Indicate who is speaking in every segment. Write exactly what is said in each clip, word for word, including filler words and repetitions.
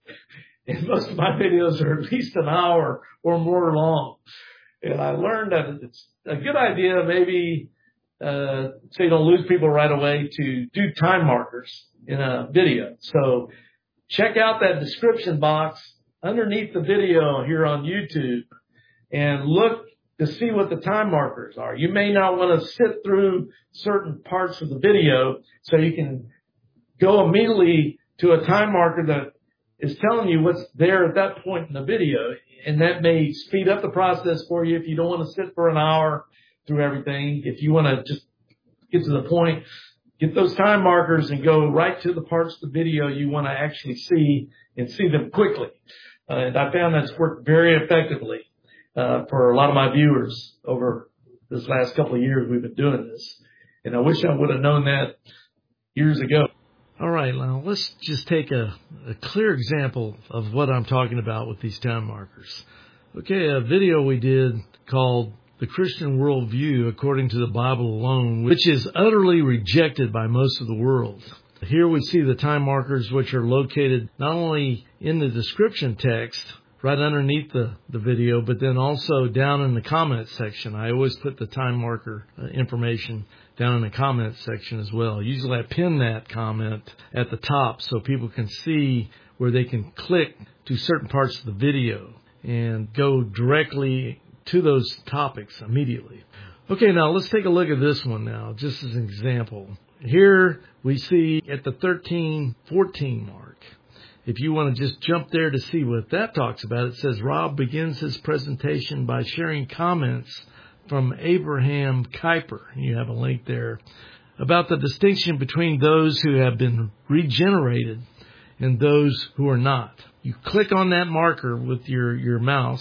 Speaker 1: And most of my videos are at least an hour or more long. And I learned that it's a good idea, maybe, uh, so you don't lose people right away, to do time markers in a video. So check out that description box underneath the video here on YouTube and look to see what the time markers are. You may not want to sit through certain parts of the video, so you can go immediately to a time marker that is telling you what's there at that point in the video. And that may speed up the process for you if you don't want to sit for an hour through everything. If you want to just get to the point, get those time markers and go right to the parts of the video you want to actually see and see them quickly. Uh, and I found that's worked very effectively uh, for a lot of my viewers over this last couple of years we've been doing this. And I wish I would have known that years ago.
Speaker 2: All right, now let's just take a, a clear example of what I'm talking about with these time markers. Okay, a video we did called The Christian Worldview According to the Bible Alone, which is utterly rejected by most of the world. Here we see the time markers, which are located not only in the description text right underneath the, the video, but then also down in the comment section. I always put the time marker uh, information down in the comment section as well. Usually I pin that comment at the top so people can see where they can click to certain parts of the video and go directly to those topics immediately. Okay, now let's take a look at this one now, just as an example. Here we see at the thirteen fourteen mark. If you want to just jump there to see what that talks about, it says Rob begins his presentation by sharing comments from Abraham Kuyper. You have a link there about the distinction between those who have been regenerated and those who are not. You click on that marker with your, your mouse,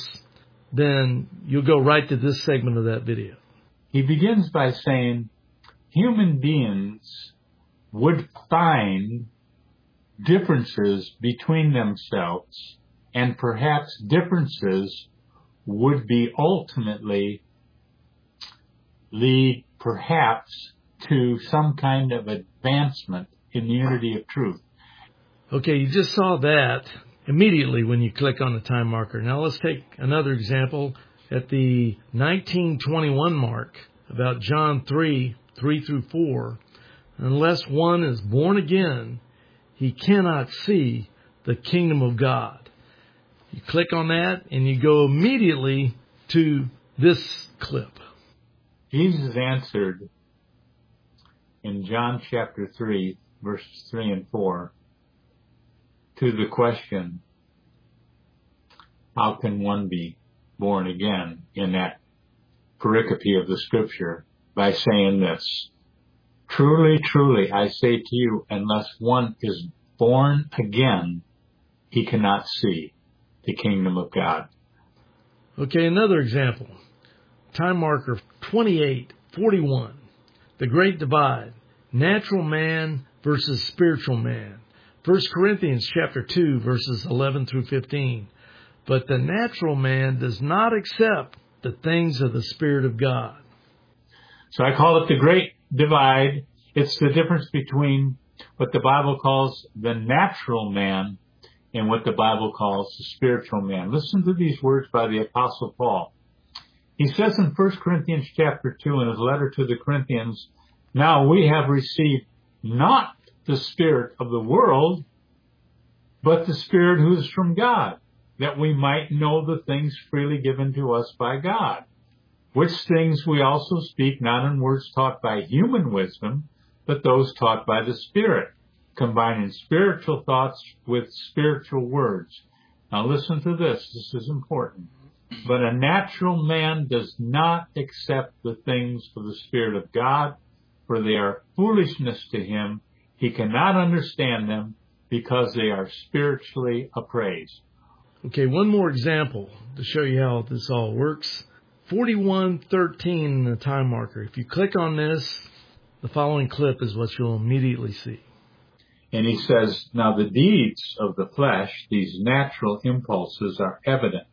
Speaker 2: then you'll go right to this segment of that video.
Speaker 3: He begins by saying human beings would find differences between themselves, and perhaps differences would be ultimately lead perhaps to some kind of advancement in the unity of truth.
Speaker 2: Okay, you just saw that immediately when you click on the time marker. Now let's take another example at the nineteen twenty-one mark about John three, three through four. Unless one is born again, he cannot see the kingdom of God. You click on that and you go immediately to this clip.
Speaker 3: Jesus answered in John chapter three, verses three and four, to the question, how can one be born again, in that pericope of the scripture, by saying this, truly, truly, I say to you, unless one is born again, he cannot see the kingdom of God.
Speaker 2: Okay, another example. Time marker twenty-eight forty-one. The Great Divide. Natural man versus spiritual man. First Corinthians chapter two, verses eleven through fifteen. But the natural man does not accept the things of the Spirit of God.
Speaker 3: So I call it the Great Divide. It's the difference between what the Bible calls the natural man and what the Bible calls the spiritual man. Listen to these words by the Apostle Paul. He says in First Corinthians chapter two in his letter to the Corinthians, now we have received not the spirit of the world, but the Spirit who is from God, that we might know the things freely given to us by God, which things we also speak not in words taught by human wisdom, but those taught by the Spirit, combining spiritual thoughts with spiritual words. Now listen to this. This is important. But a natural man does not accept the things of the Spirit of God, for they are foolishness to him. He cannot understand them because they are spiritually appraised.
Speaker 2: Okay, one more example to show you how this all works. forty-one thirteen in the time marker. If you click on this, the following clip is what you'll immediately see.
Speaker 3: And he says, now the deeds of the flesh, these natural impulses, are evident.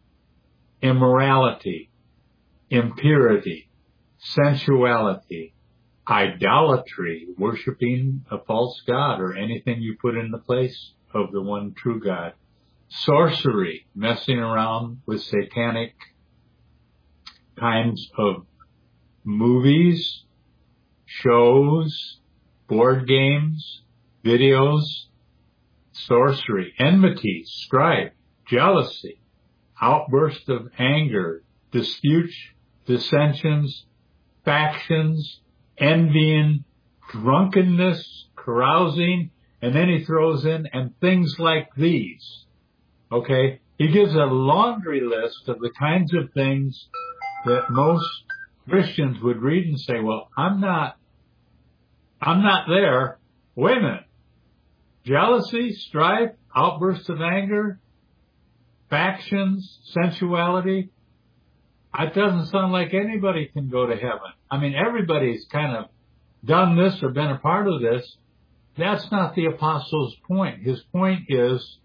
Speaker 3: Immorality, impurity, sensuality, idolatry, worshiping a false god or anything you put in the place of the one true God, sorcery, messing around with satanic kinds of movies, shows, board games, videos, sorcery, enmity, strife, jealousy, outburst of anger, disputes, dissensions, factions, envying, drunkenness, carousing, and then he throws in, and things like these. Okay? He gives a laundry list of the kinds of things that most Christians would read and say, well, I'm not, I'm not there. Wait a minute. Jealousy, strife, outbursts of anger, factions, sensuality. It doesn't sound like anybody can go to heaven. I mean, everybody's kind of done this or been a part of this. That's not the apostle's point. His point is,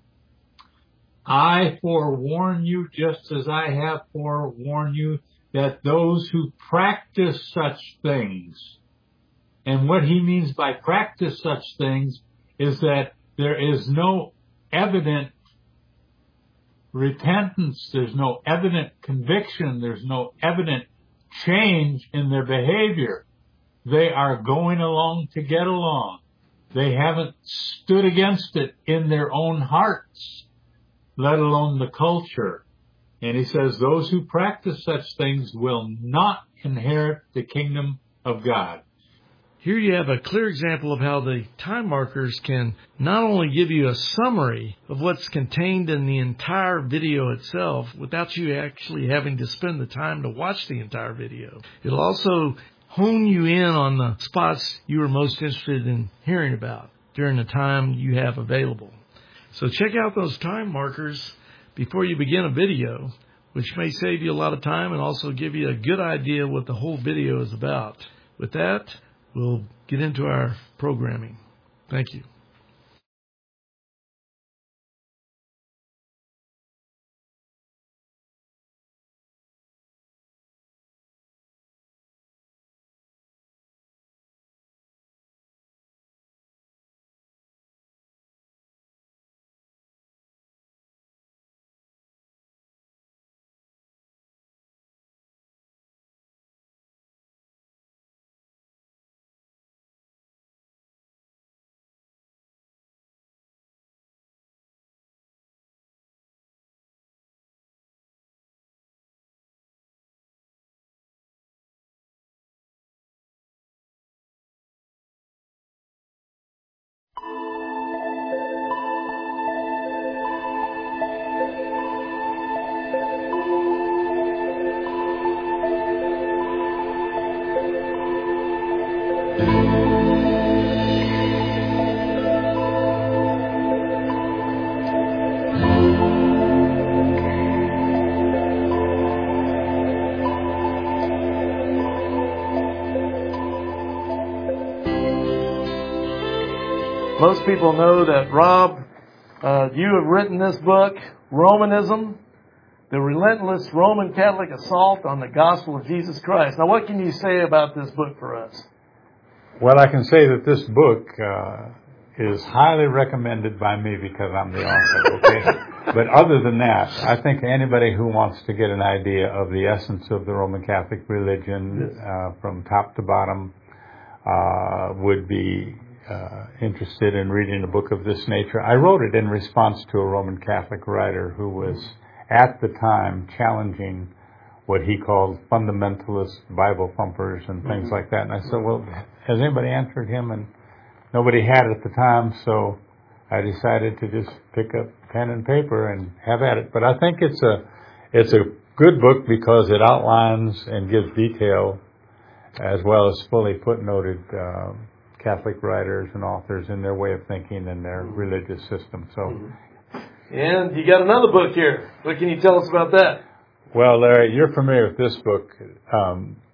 Speaker 3: I forewarn you, just as I have forewarned you, that those who practice such things, and what he means by practice such things is that there is no evident repentance, there's no evident conviction, there's no evident change in their behavior. They are going along to get along. They haven't stood against it in their own hearts, let alone the culture. And he says those who practice such things will not inherit the kingdom of God.
Speaker 2: Here you have a clear example of how the time markers can not only give you a summary of what's contained in the entire video itself without you actually having to spend the time to watch the entire video. It'll also hone you in on the spots you are most interested in hearing about during the time you have available. So check out those time markers before you begin a video, which may save you a lot of time and also give you a good idea what the whole video is about. With that, we'll get into our programming. Thank you. Most people know that, Rob, uh, you have written this book, Romanism, the Relentless Roman Catholic Assault on the Gospel of Jesus Christ. Now, what can you say about this book for us?
Speaker 4: Well, I can say that this book uh, is highly recommended by me because I'm the author, okay? But other than that, I think anybody who wants to get an idea of the essence of the Roman Catholic religion yes. uh, from top to bottom uh, would be Uh, interested in reading a book of this nature. I wrote it in response to a Roman Catholic writer who was at the time challenging what he called fundamentalist Bible thumpers and things mm-hmm. like that. And I said, well, has anybody answered him? And nobody had at the time, so I decided to just pick up pen and paper and have at it. But I think it's a it's a good book because it outlines and gives detail as well as fully footnoted uh, Catholic writers and authors in their way of thinking and their religious system. So,
Speaker 1: and you got another book here. What can you tell us about that?
Speaker 4: Well, Larry, you're familiar with this book. Um,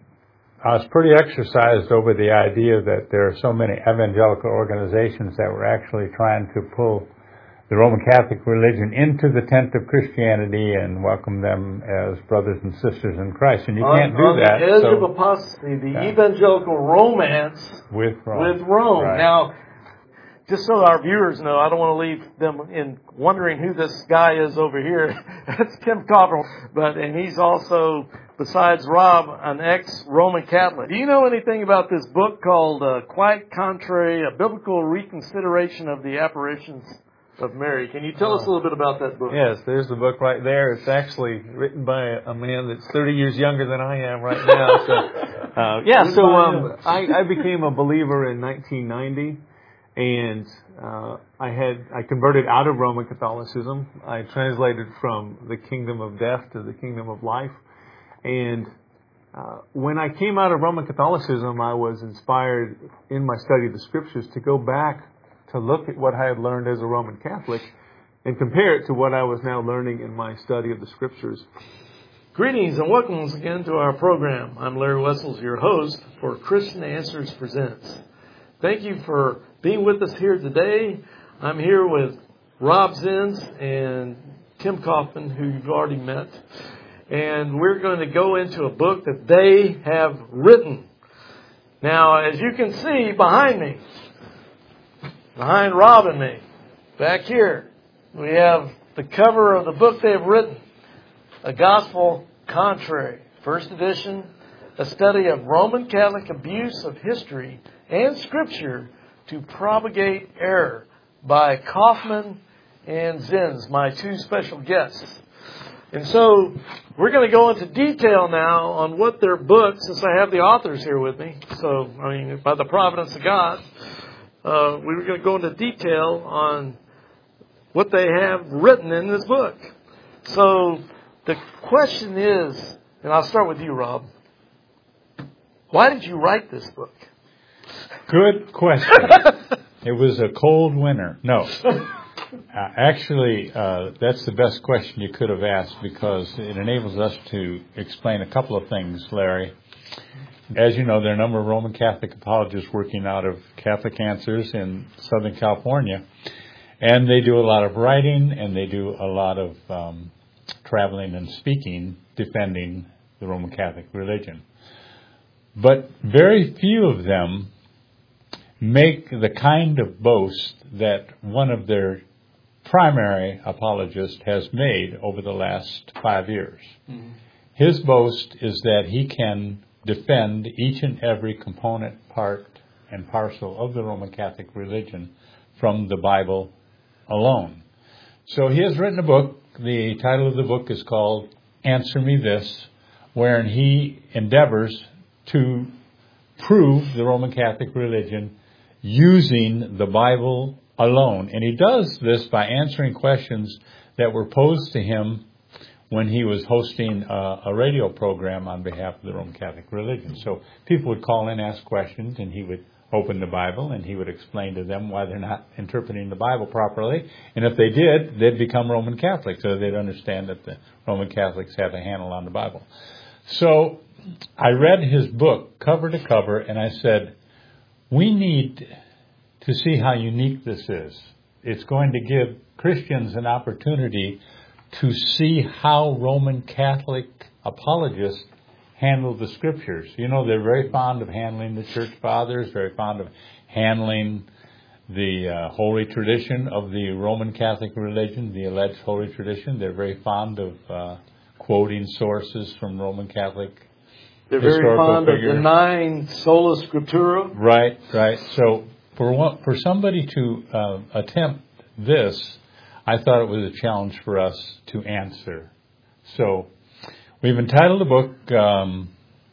Speaker 4: I was pretty exercised over the idea that there are so many evangelical organizations that were actually trying to pull the Roman Catholic religion into the tent of Christianity and welcome them as brothers and sisters in Christ. And you
Speaker 1: on,
Speaker 4: can't do
Speaker 1: on
Speaker 4: that.
Speaker 1: On the edge
Speaker 4: so,
Speaker 1: of apostasy, the
Speaker 4: yeah.
Speaker 1: evangelical romance
Speaker 4: with Rome.
Speaker 1: With Rome.
Speaker 4: Right.
Speaker 1: Now, just so our viewers know, I don't want to leave them in wondering who this guy is over here. That's Tim Coffin. But, and he's also, besides Rob, an ex-Roman Catholic. Do you know anything about this book called uh, Quite Contrary, A Biblical Reconsideration of the Apparitions of Mary? Can you tell us a little bit about that book?
Speaker 5: Yes, there's the book right there. It's actually written by a man that's thirty years younger than I am right now. So, uh, yeah, so um, I, I became a believer in nineteen ninety, and uh, I had I converted out of Roman Catholicism. I translated from the kingdom of death to the kingdom of life, and uh, when I came out of Roman Catholicism, I was inspired in my study of the Scriptures to go back to look at what I had learned as a Roman Catholic and compare it to what I was now learning in my study of the Scriptures.
Speaker 1: Greetings and welcome once again to our program. I'm Larry Wessels, your host for Christian Answers Presents. Thank you for being with us here today. I'm here with Rob Zins and Tim Coffin, who you've already met. And we're going to go into a book that they have written. Now, as you can see behind me, behind Rob and me, back here, we have the cover of the book they've written, A Gospel Contrary, first edition, a study of Roman Catholic abuse of history and Scripture to propagate error, by Kaufman and Zins, my two special guests. And so we're going to go into detail now on what their book, since I have the authors here with me. So, I mean, by the providence of God, Uh, we were going to go into detail on what they have written in this book. So the question is, and I'll start with you, Rob. Why did you write this book?
Speaker 4: Good question. It was a cold winter. No. Uh, actually, uh, that's the best question you could have asked, because it enables us to explain a couple of things, Larry. As you know, there are a number of Roman Catholic apologists working out of Catholic Answers in Southern California. And they do a lot of writing, and they do a lot of um, traveling and speaking, defending the Roman Catholic religion. But very few of them make the kind of boast that one of their primary apologists has made over the last five years. Mm-hmm. His boast is that he can defend each and every component, part, and parcel of the Roman Catholic religion from the Bible alone. So he has written a book. The title of the book is called Answer Me This, wherein he endeavors to prove the Roman Catholic religion using the Bible alone. And he does this by answering questions that were posed to him when he was hosting a, a radio program on behalf of the Roman Catholic religion. So people would call in, ask questions, and he would open the Bible, and he would explain to them why they're not interpreting the Bible properly. And if they did, they'd become Roman Catholics, so they'd understand that the Roman Catholics have a handle on the Bible. So I read his book cover to cover, and I said, we need to see how unique this is. It's going to give Christians an opportunity to see how Roman Catholic apologists handle the Scriptures. You know, they're very fond of handling the Church Fathers, very fond of handling the uh, holy tradition of the Roman Catholic religion, the alleged holy tradition. They're very fond of uh, quoting sources from Roman Catholic
Speaker 1: They're very fond figures. Of denying sola scriptura.
Speaker 4: Right, right. So for one, for somebody to uh, attempt this, I thought it was a challenge for us to answer. So we've entitled the book um,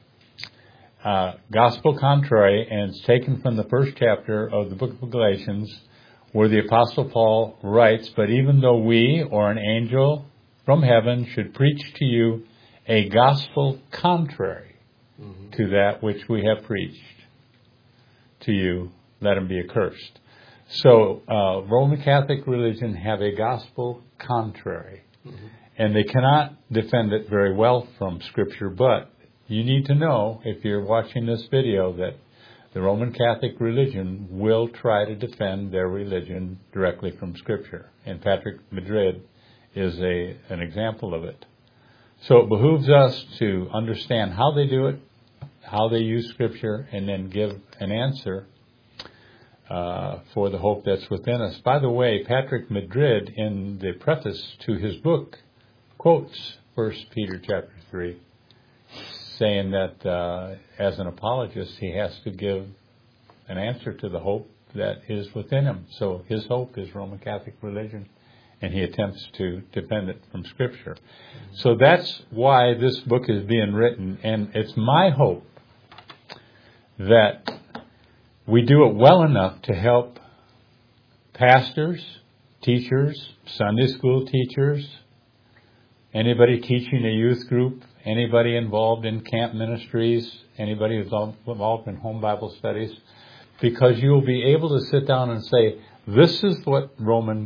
Speaker 4: uh, Gospel Contrary, and it's taken from the first chapter of the book of Galatians, where the Apostle Paul writes, but even though we or an angel from heaven should preach to you a gospel contrary mm-hmm. to that which we have preached to you, let him be accursed. So, uh, Roman Catholic religion have a gospel contrary, mm-hmm. and they cannot defend it very well from Scripture, but you need to know, if you're watching this video, that the Roman Catholic religion will try to defend their religion directly from Scripture, and Patrick Madrid is a an example of it. So it behooves us to understand how they do it, how they use Scripture, and then give an answer uh, for the hope that's within us. By the way, Patrick Madrid, in the preface to his book, quotes First Peter chapter three, saying that uh, as an apologist, he has to give an answer to the hope that is within him. So his hope is Roman Catholic religion, and he attempts to defend it from Scripture. So that's why this book is being written, and it's my hope that we do it well enough to help pastors, teachers, Sunday school teachers, anybody teaching a youth group, anybody involved in camp ministries, anybody who's involved in home Bible studies, because you'll be able to sit down and say, this is what Roman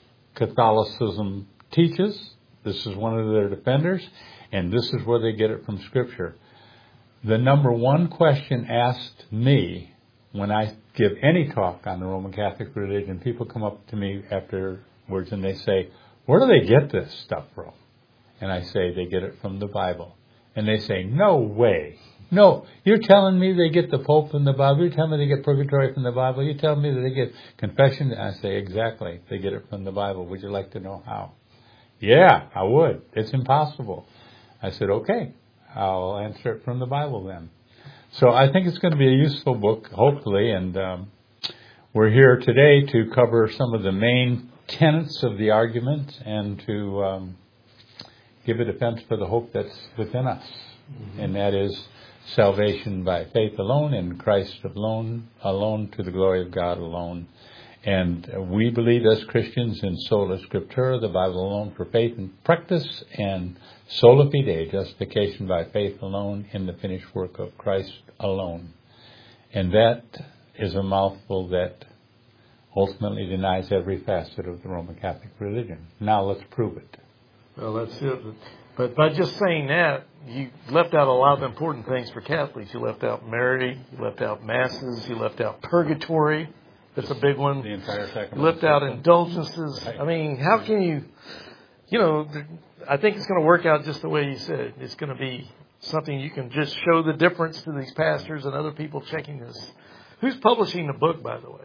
Speaker 4: Catholicism teaches, this is one of their defenders, and this is where they get it from Scripture. The number one question asked me when I give any talk on the Roman Catholic religion, people come up to me afterwards and they say, where do they get this stuff from? And I say, they get it from the Bible. And they say, no way. No, you're telling me they get the Pope from the Bible. You're telling me they get purgatory from the Bible. You're telling me that they get confession. And I say, exactly. They get it from the Bible. Would you like to know how? Yeah, I would. It's impossible. I said, okay, I'll answer it from the Bible then. So I think it's going to be a useful book, hopefully. And um, we're here today to cover some of the main tenets of the argument and to um, give a defense for the hope that's within us. Mm-hmm. And that is salvation by faith alone, in Christ alone, alone to the glory of God alone. And we believe as Christians in sola scriptura, the Bible alone for faith and practice, and sola fide, justification by faith alone in the finished work of Christ alone. And that is a mouthful that ultimately denies every facet of the Roman Catholic religion. Now let's prove it.
Speaker 2: Well, that's it. But by just saying that, you left out a lot of important things for Catholics. You left out Mary, you left out Masses, you left out purgatory. That's a big one.
Speaker 4: The entire sacrament.
Speaker 2: You left out indulgences. I mean, how can you, you know, I think it's going to work out just the way you said. It's going to be something you can just show the difference to these pastors and other people checking this. Who's publishing the book, by the way?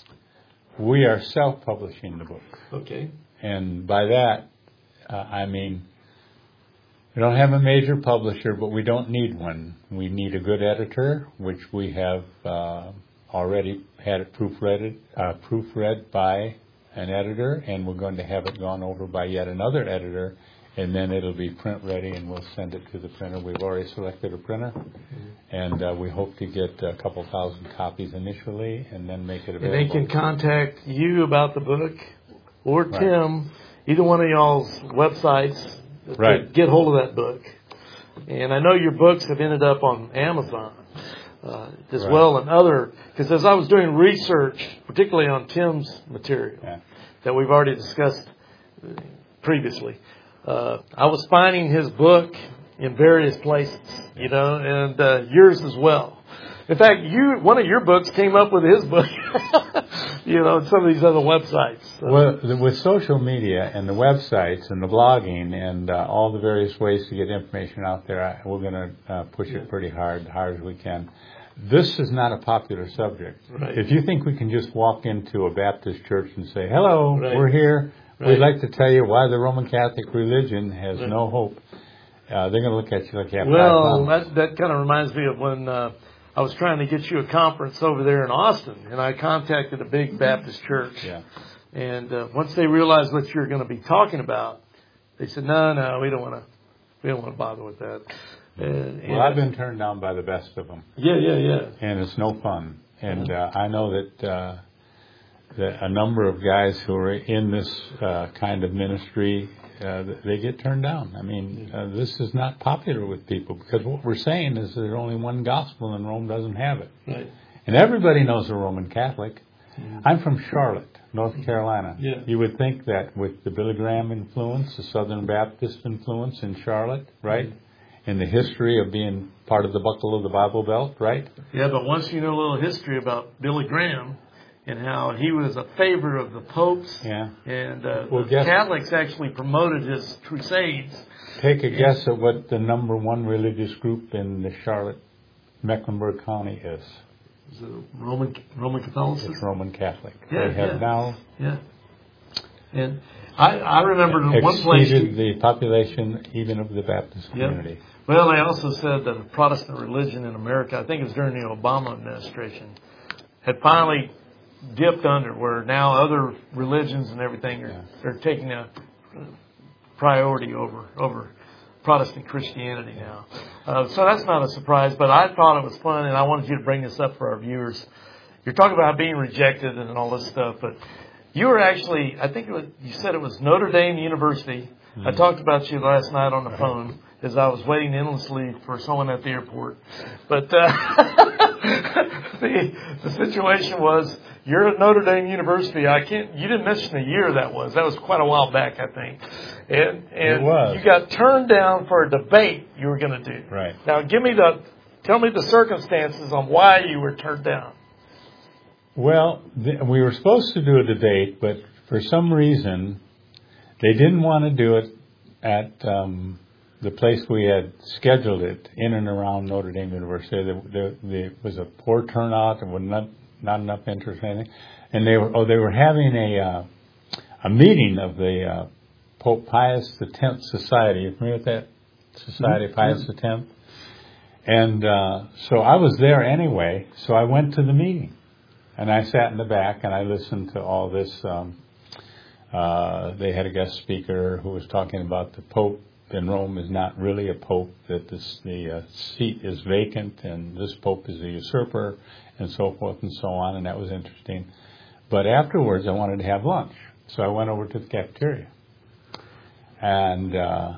Speaker 4: We are self-publishing the book.
Speaker 2: Okay.
Speaker 4: And by that, uh, I mean, we don't have a major publisher, but we don't need one. We need a good editor, which we have uh, already had it proofread, uh, proofread by an editor, and we're going to have it gone over by yet another editor, and then it'll be print ready, and we'll send it to the printer. We've already selected a printer, and uh, we hope to get a couple thousand copies initially, and then make it available.
Speaker 2: And they can contact you about the book, or
Speaker 4: Right.
Speaker 2: Tim, either one of y'all's websites,
Speaker 4: right.
Speaker 2: to get hold of that book. And I know your books have ended up on Amazon uh, as
Speaker 4: right.
Speaker 2: well, and other, because as I was doing research, particularly on Tim's material
Speaker 4: Yeah.
Speaker 2: that we've already discussed previously, uh, I was finding his book in various places, you know, and uh, yours as well. In fact, you one of your books came up with his book, you know, and some of these other websites. So.
Speaker 4: Well, with social media and the websites and the blogging and uh, all the various ways to get information out there, I, we're going to uh, push it pretty hard, hard as we can. This is not a popular subject.
Speaker 2: Right.
Speaker 4: If you think we can just walk into a Baptist church and say, hello,
Speaker 2: right.
Speaker 4: we're here,
Speaker 2: right.
Speaker 4: we'd like to tell you why the Roman Catholic religion has right. no hope, uh, they're going to look at you like you have
Speaker 2: Well,
Speaker 4: five
Speaker 2: that, that kind of reminds me of when uh, I was trying to get you a conference over there in Austin, and I contacted a big Baptist church.
Speaker 4: Yeah.
Speaker 2: And uh, once they realized what you're going to be talking about, they said, no, no, we don't want to we don't want to bother with that. And,
Speaker 4: well, I've been turned down by the best of them.
Speaker 2: Yeah, yeah, yeah.
Speaker 4: And it's no fun. And uh, I know that, uh, that a number of guys who are in this uh, kind of ministry, uh, they get turned down. I mean, uh, this is not popular with people because what we're saying is there's only one gospel and Rome doesn't have it.
Speaker 2: Right.
Speaker 4: And everybody knows a Roman Catholic.
Speaker 2: Mm-hmm.
Speaker 4: I'm from Charlotte, North Carolina.
Speaker 2: Yeah.
Speaker 4: You would think that with the Billy Graham influence, the Southern Baptist influence in Charlotte, right? Mm-hmm. In the history of being part of the buckle of the Bible Belt, right?
Speaker 2: Yeah, but once you know a little history about Billy Graham and how he was a favorite of the popes,
Speaker 4: yeah.
Speaker 2: and uh,
Speaker 4: well,
Speaker 2: the
Speaker 4: guess,
Speaker 2: Catholics actually promoted his crusades.
Speaker 4: Take a and, guess at what the number one religious group in the Charlotte, Mecklenburg County is.
Speaker 1: is it Roman Roman Catholicism?
Speaker 4: It's Roman Catholic.
Speaker 1: Yeah,
Speaker 4: they have
Speaker 1: yeah.
Speaker 4: now
Speaker 1: Yeah. And I, I remember in one place
Speaker 4: exceeded the population even of the Baptist community.
Speaker 1: Yeah. Well, they also said that the Protestant religion in America, I think it was during the Obama administration, had finally dipped under, where now other religions and everything are, yeah. are taking a priority over over Protestant Christianity now. Uh, so that's not a surprise, but I thought it was fun, and I wanted you to bring this up for our viewers. You're talking about being rejected and all this stuff, but you were actually, I think it was, you said it was Notre Dame University. Mm-hmm. I talked about you last night on the phone as I was waiting endlessly for someone at the airport. But uh, the, the situation was, you're at Notre Dame University. I can't. You didn't mention the year that was. That was quite a while back, I think. And and
Speaker 4: it was.
Speaker 1: You got turned down for a debate you were going to do.
Speaker 4: Right.
Speaker 1: Now, give me the, tell me the circumstances on why you were turned down.
Speaker 4: Well, th- we were supposed to do a debate, but for some reason, they didn't want to do it at um, the place we had scheduled it, in and around Notre Dame University. There, there, there was a poor turnout. There was not not enough interest or anything. And they were oh they were having a uh, a meeting of the uh, Pope Pius the Tenth Society. You familiar with that society, mm-hmm. Pius the Tenth? And uh, so I was there anyway. So I went to the meeting. And I sat in the back and I listened to all this. Um, uh, they had a guest speaker who was talking about the Pope in Rome is not really a Pope, that this, the uh, seat is vacant and this Pope is a usurper and so forth and so on. And that was interesting. But afterwards I wanted to have lunch. So I went over to the cafeteria. And uh,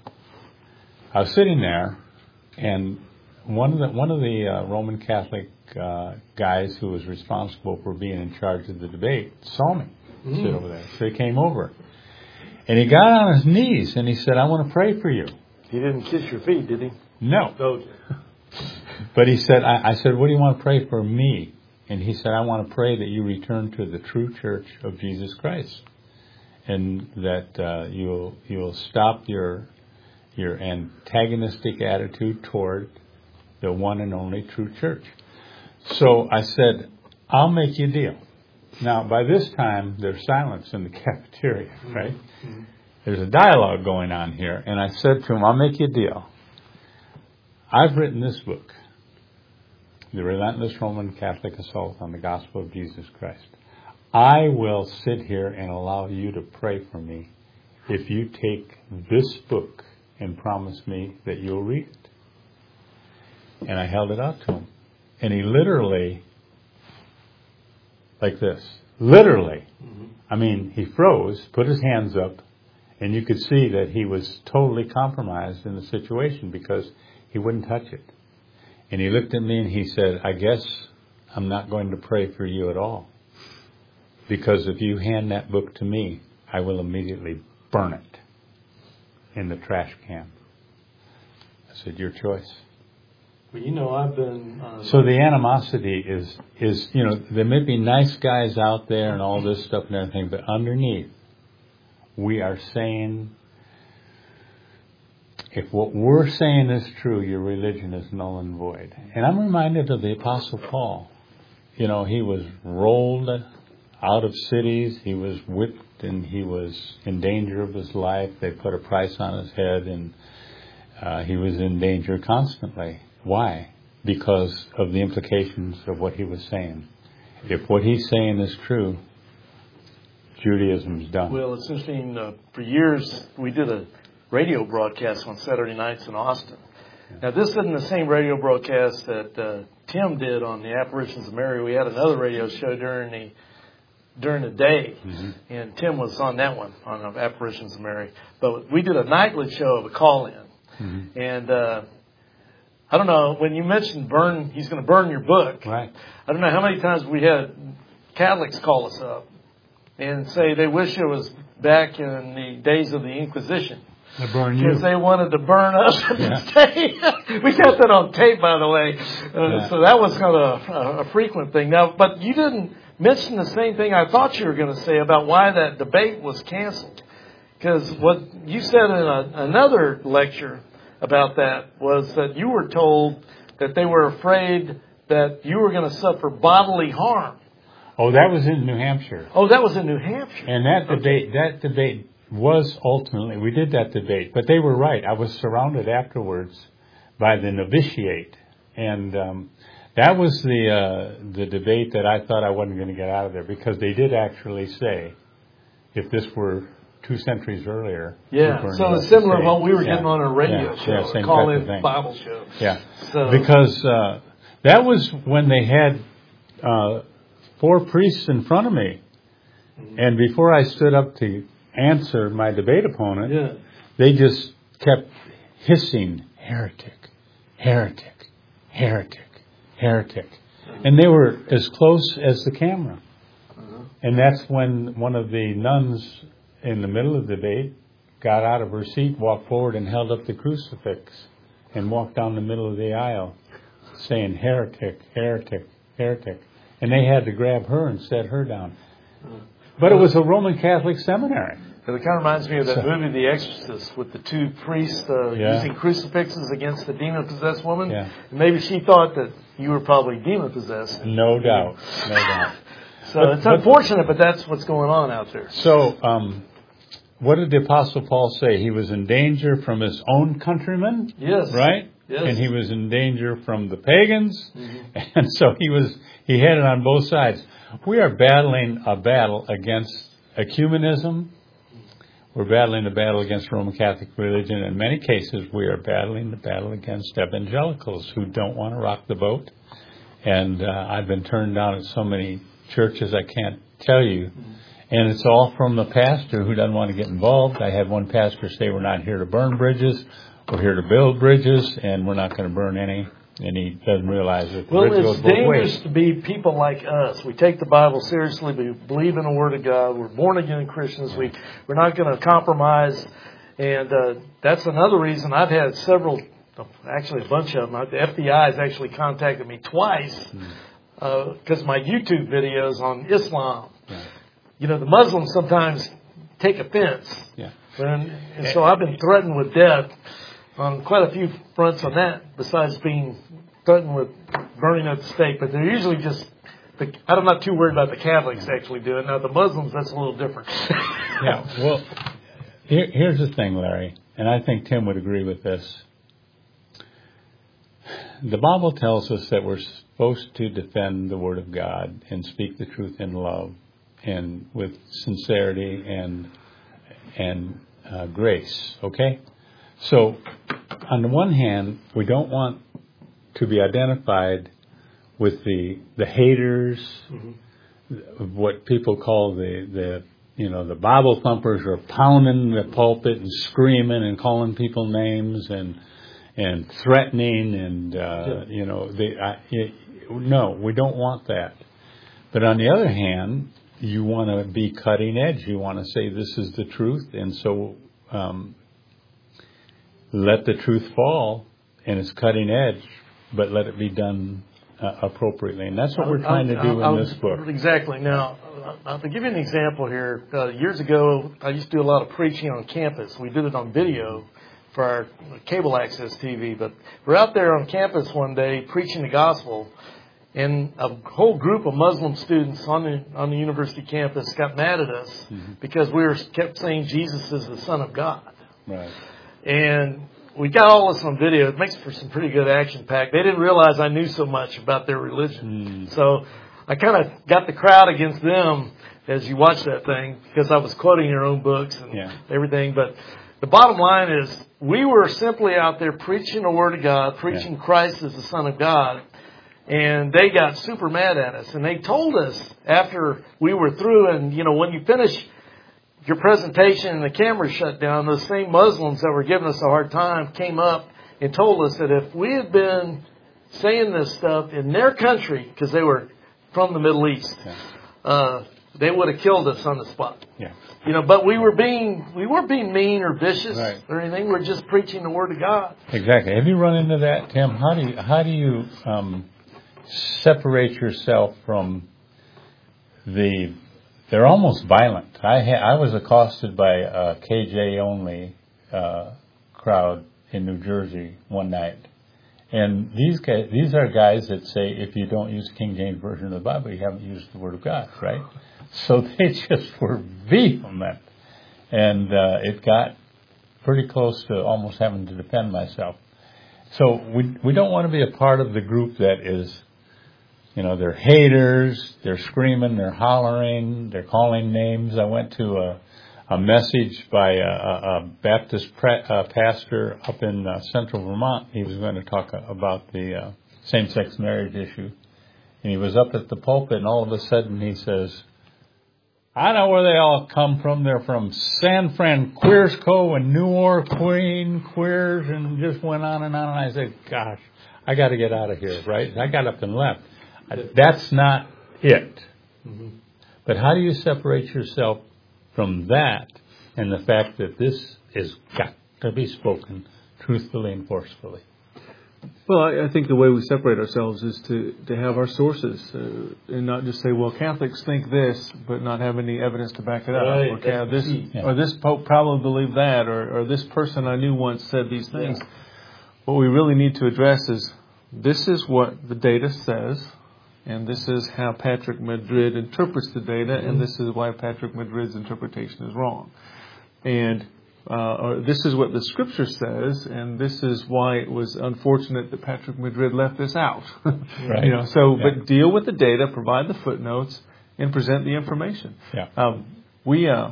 Speaker 4: I was sitting there, and one of the, one of the uh, Roman Catholic Uh, guys who was responsible for being in charge of the debate saw me mm. sit over there. So he came over. And he got on his knees and he said, I want to pray for you.
Speaker 1: He didn't kiss your feet, did he?
Speaker 4: No.
Speaker 1: Oh.
Speaker 4: But he said, I, I said, what do you want to pray for me? And he said, I want to pray that you return to the true church of Jesus Christ. And that uh, you'll you'll stop your your antagonistic attitude toward the one and only true church. So I said, I'll make you a deal. Now, by this time, there's silence in the cafeteria, right? Mm-hmm. There's a dialogue going on here. And I said to him, I'll make you a deal. I've written this book, The Relentless Roman Catholic Assault on the Gospel of Jesus Christ. I will sit here and allow you to pray for me if you take this book and promise me that you'll read it. And I held it out to him. And he literally, like this, literally, mm-hmm. I mean, he froze, put his hands up, and you could see that he was totally compromised in the situation because he wouldn't touch it. And he looked at me and he said, I guess I'm not going to pray for you at all. Because if you hand that book to me, I will immediately burn it in the trash can. I said, your choice.
Speaker 1: Well, you know, I've been... Uh,
Speaker 4: so the animosity is, is, you know, there may be nice guys out there and all this stuff and everything, but underneath, we are saying, if what we're saying is true, your religion is null and void. And I'm reminded of the Apostle Paul. You know, he was rolled out of cities, he was whipped, and he was in danger of his life. They put a price on his head, and uh, he was in danger constantly. Why? Because of the implications of what he was saying. If what he's saying is true, Judaism's done.
Speaker 1: Well, it's interesting. Uh, for years, we did a radio broadcast on Saturday nights in Austin. Yeah. Now, this isn't the same radio broadcast that uh, Tim did on the Apparitions of Mary. We had another radio show during the during the day, mm-hmm. and Tim was on that one, on the Apparitions of Mary. But we did a nightly show of a call-in, mm-hmm. and uh, I don't know, when you mentioned burn, he's going to burn your book.
Speaker 4: Right.
Speaker 1: I don't know how many times we had Catholics call us up and say they wish it was back in the days of the Inquisition.
Speaker 4: They burn you.
Speaker 1: Because they wanted to burn us at
Speaker 4: yeah.
Speaker 1: the stake. We got that on tape, by the way. Uh, yeah. So that was kind of a, a frequent thing. Now, but you didn't mention the same thing I thought you were going to say about why that debate was canceled. Because what you said in a, another lecture about that was that you were told that they were afraid that you were going to suffer bodily harm.
Speaker 4: Oh, that was in New Hampshire.
Speaker 1: Oh, that was in New Hampshire.
Speaker 4: And that
Speaker 1: Okay.
Speaker 4: debate, that debate was ultimately, we did that debate, but they were right. I was surrounded afterwards by the novitiate. And um, that was the uh, the debate that I thought I wasn't going to get out of there, because they did actually say, if this were two centuries earlier.
Speaker 1: Yeah, so it's similar to what we were getting
Speaker 4: yeah.
Speaker 1: on a radio
Speaker 4: yeah.
Speaker 1: show,
Speaker 4: yeah, same
Speaker 1: call
Speaker 4: type of
Speaker 1: in
Speaker 4: thing.
Speaker 1: Bible show.
Speaker 4: Yeah,
Speaker 1: So,
Speaker 4: because uh, that was when they had uh, four priests in front of me. And before I stood up to answer my debate opponent,
Speaker 1: yeah.
Speaker 4: they just kept hissing, heretic, heretic, heretic, heretic. And they were as close as the camera.
Speaker 1: Uh-huh.
Speaker 4: And that's when one of the nuns in the middle of the debate got out of her seat, walked forward and held up the crucifix and walked down the middle of the aisle saying, heretic, heretic, heretic. And they had to grab her and set her down. But it was a Roman Catholic seminary.
Speaker 1: It kind of reminds me of that
Speaker 4: So-
Speaker 1: movie, The Exorcist, with the two priests uh,
Speaker 4: Yeah.
Speaker 1: using crucifixes against the demon-possessed woman.
Speaker 4: Yeah.
Speaker 1: And maybe she thought that you were probably demon-possessed.
Speaker 4: No doubt, no doubt.
Speaker 1: So
Speaker 4: But-
Speaker 1: it's
Speaker 4: but-
Speaker 1: unfortunate, but that's what's going on out there.
Speaker 4: So, um, what did the Apostle Paul say? He was in danger from his own countrymen,
Speaker 1: Yes.
Speaker 4: right?
Speaker 1: Yes.
Speaker 4: And he was in danger from the pagans.
Speaker 1: Mm-hmm.
Speaker 4: And so he was, he had it on both sides. We are battling a battle against ecumenism. We're battling the battle against Roman Catholic religion. In many cases, we are battling the battle against evangelicals who don't want to rock the boat. And uh, I've been turned down at so many churches I can't tell you. And it's all from the pastor who doesn't want to get involved. I had one pastor say, we're not here to burn bridges. We're here to build bridges, and we're not going to burn any. And he doesn't realize that the
Speaker 1: Well,
Speaker 4: bridge goes
Speaker 1: it's
Speaker 4: both
Speaker 1: dangerous
Speaker 4: ways.
Speaker 1: to be people like us. We take the Bible seriously. We believe in the Word of God. We're born again Christians. We we're not going to compromise. And uh, that's another reason I've had several, actually a bunch of them. The F B I has actually contacted me twice because uh, my YouTube videos on Islam.
Speaker 4: Yeah.
Speaker 1: You know, the Muslims sometimes take offense,
Speaker 4: Yeah.
Speaker 1: and, and so I've been threatened with death on quite a few fronts on that, besides being threatened with burning at the stake. But they're usually just, the, I'm not too worried about the Catholics actually doing it. Now, the Muslims, that's a little different.
Speaker 4: Yeah, well, here, here's the thing, Larry, and I think Tim would agree with this. The Bible tells us that we're supposed to defend the Word of God and speak the truth in love and with sincerity and and uh, grace, okay? So, on the one hand, we don't want to be identified with the the haters, mm-hmm. what people call the, the you know the Bible thumpers are pounding the pulpit and screaming and calling people names and and threatening and uh, yeah. you know they I, it, no, we don't want that. But on the other hand, you want to be cutting edge. You want to say this is the truth, and so. Um, Let the truth fall, and it's cutting edge, but let it be done uh, appropriately. And that's what we're trying to do
Speaker 1: I'll,
Speaker 4: in this book.
Speaker 1: Exactly. Now, I'll give you an example here. Uh, years ago, I used to do a lot of preaching on campus. We did it on video for our cable access T V. But we're out there on campus one day preaching the gospel, and a whole group of Muslim students on the on the university campus got mad at us mm-hmm. because we were kept saying Jesus is the Son of God.
Speaker 4: Right.
Speaker 1: And we got all this on video. It makes for some pretty good action pack. They didn't realize I knew so much about their religion. Mm. So I kind of got the crowd against them as you watch that thing because I was quoting your own books and yeah. everything. But the bottom line is we were simply out there preaching the Word of God, preaching yeah. Christ as the Son of God. And they got super mad at us. And they told us after we were through, and, you know, when you finish your presentation and the camera shut down, those same Muslims that were giving us a hard time came up and told us that if we had been saying this stuff in their country, because they were from the Middle East, yeah. uh, they would have killed us on the spot.
Speaker 4: Yeah.
Speaker 1: You know, but we were being we weren't being mean or vicious
Speaker 4: right.
Speaker 1: or anything. We're just preaching the Word of God.
Speaker 4: Exactly. Have you run into that, Tim? How do you how do you um, separate yourself from the They're almost violent. I ha- I was accosted by a K J only uh, crowd in New Jersey one night, And these guys, these are guys that say if you don't use King James Version of the Bible, you haven't used the Word of God, right? So they just were vehement. And uh, it got pretty close to almost having to defend myself. So we we don't want to be a part of the group that is, you know, they're haters, they're screaming, they're hollering, they're calling names. I went to a, a message by a, a Baptist pre, uh, pastor up in uh, central Vermont. He was going to talk about the uh, same-sex marriage issue. And he was up at the pulpit, and all of a sudden he says, I know where they all come from. They're from San Francisco and New Orleans, Queen, Queers, and just went on and on. And I said, gosh, I got to get out of here, right? I got up and left. That's not it. Mm-hmm. But how do you separate yourself from that and the fact that this is got to be spoken truthfully and forcefully?
Speaker 5: Well, I, I think the way we separate ourselves is to, to have our sources uh, and not just say, well, Catholics think this, but not have any evidence to back it up.
Speaker 1: Right,
Speaker 5: or, Ca- this,
Speaker 1: yeah.
Speaker 5: or this Pope probably believed that, or, or this person I knew once said these things. Yeah. What we really need to address is this is what the data says, and this is how Patrick Madrid interprets the data, mm-hmm. and this is why Patrick Madrid's interpretation is wrong. And Uh, or this is what the Scripture says, and this is why it was unfortunate that Patrick Madrid left this out.
Speaker 4: Right.
Speaker 5: You know, so
Speaker 4: yeah.
Speaker 5: but deal with the data, provide the footnotes, and present the information.
Speaker 4: Yeah.
Speaker 5: Um, we uh,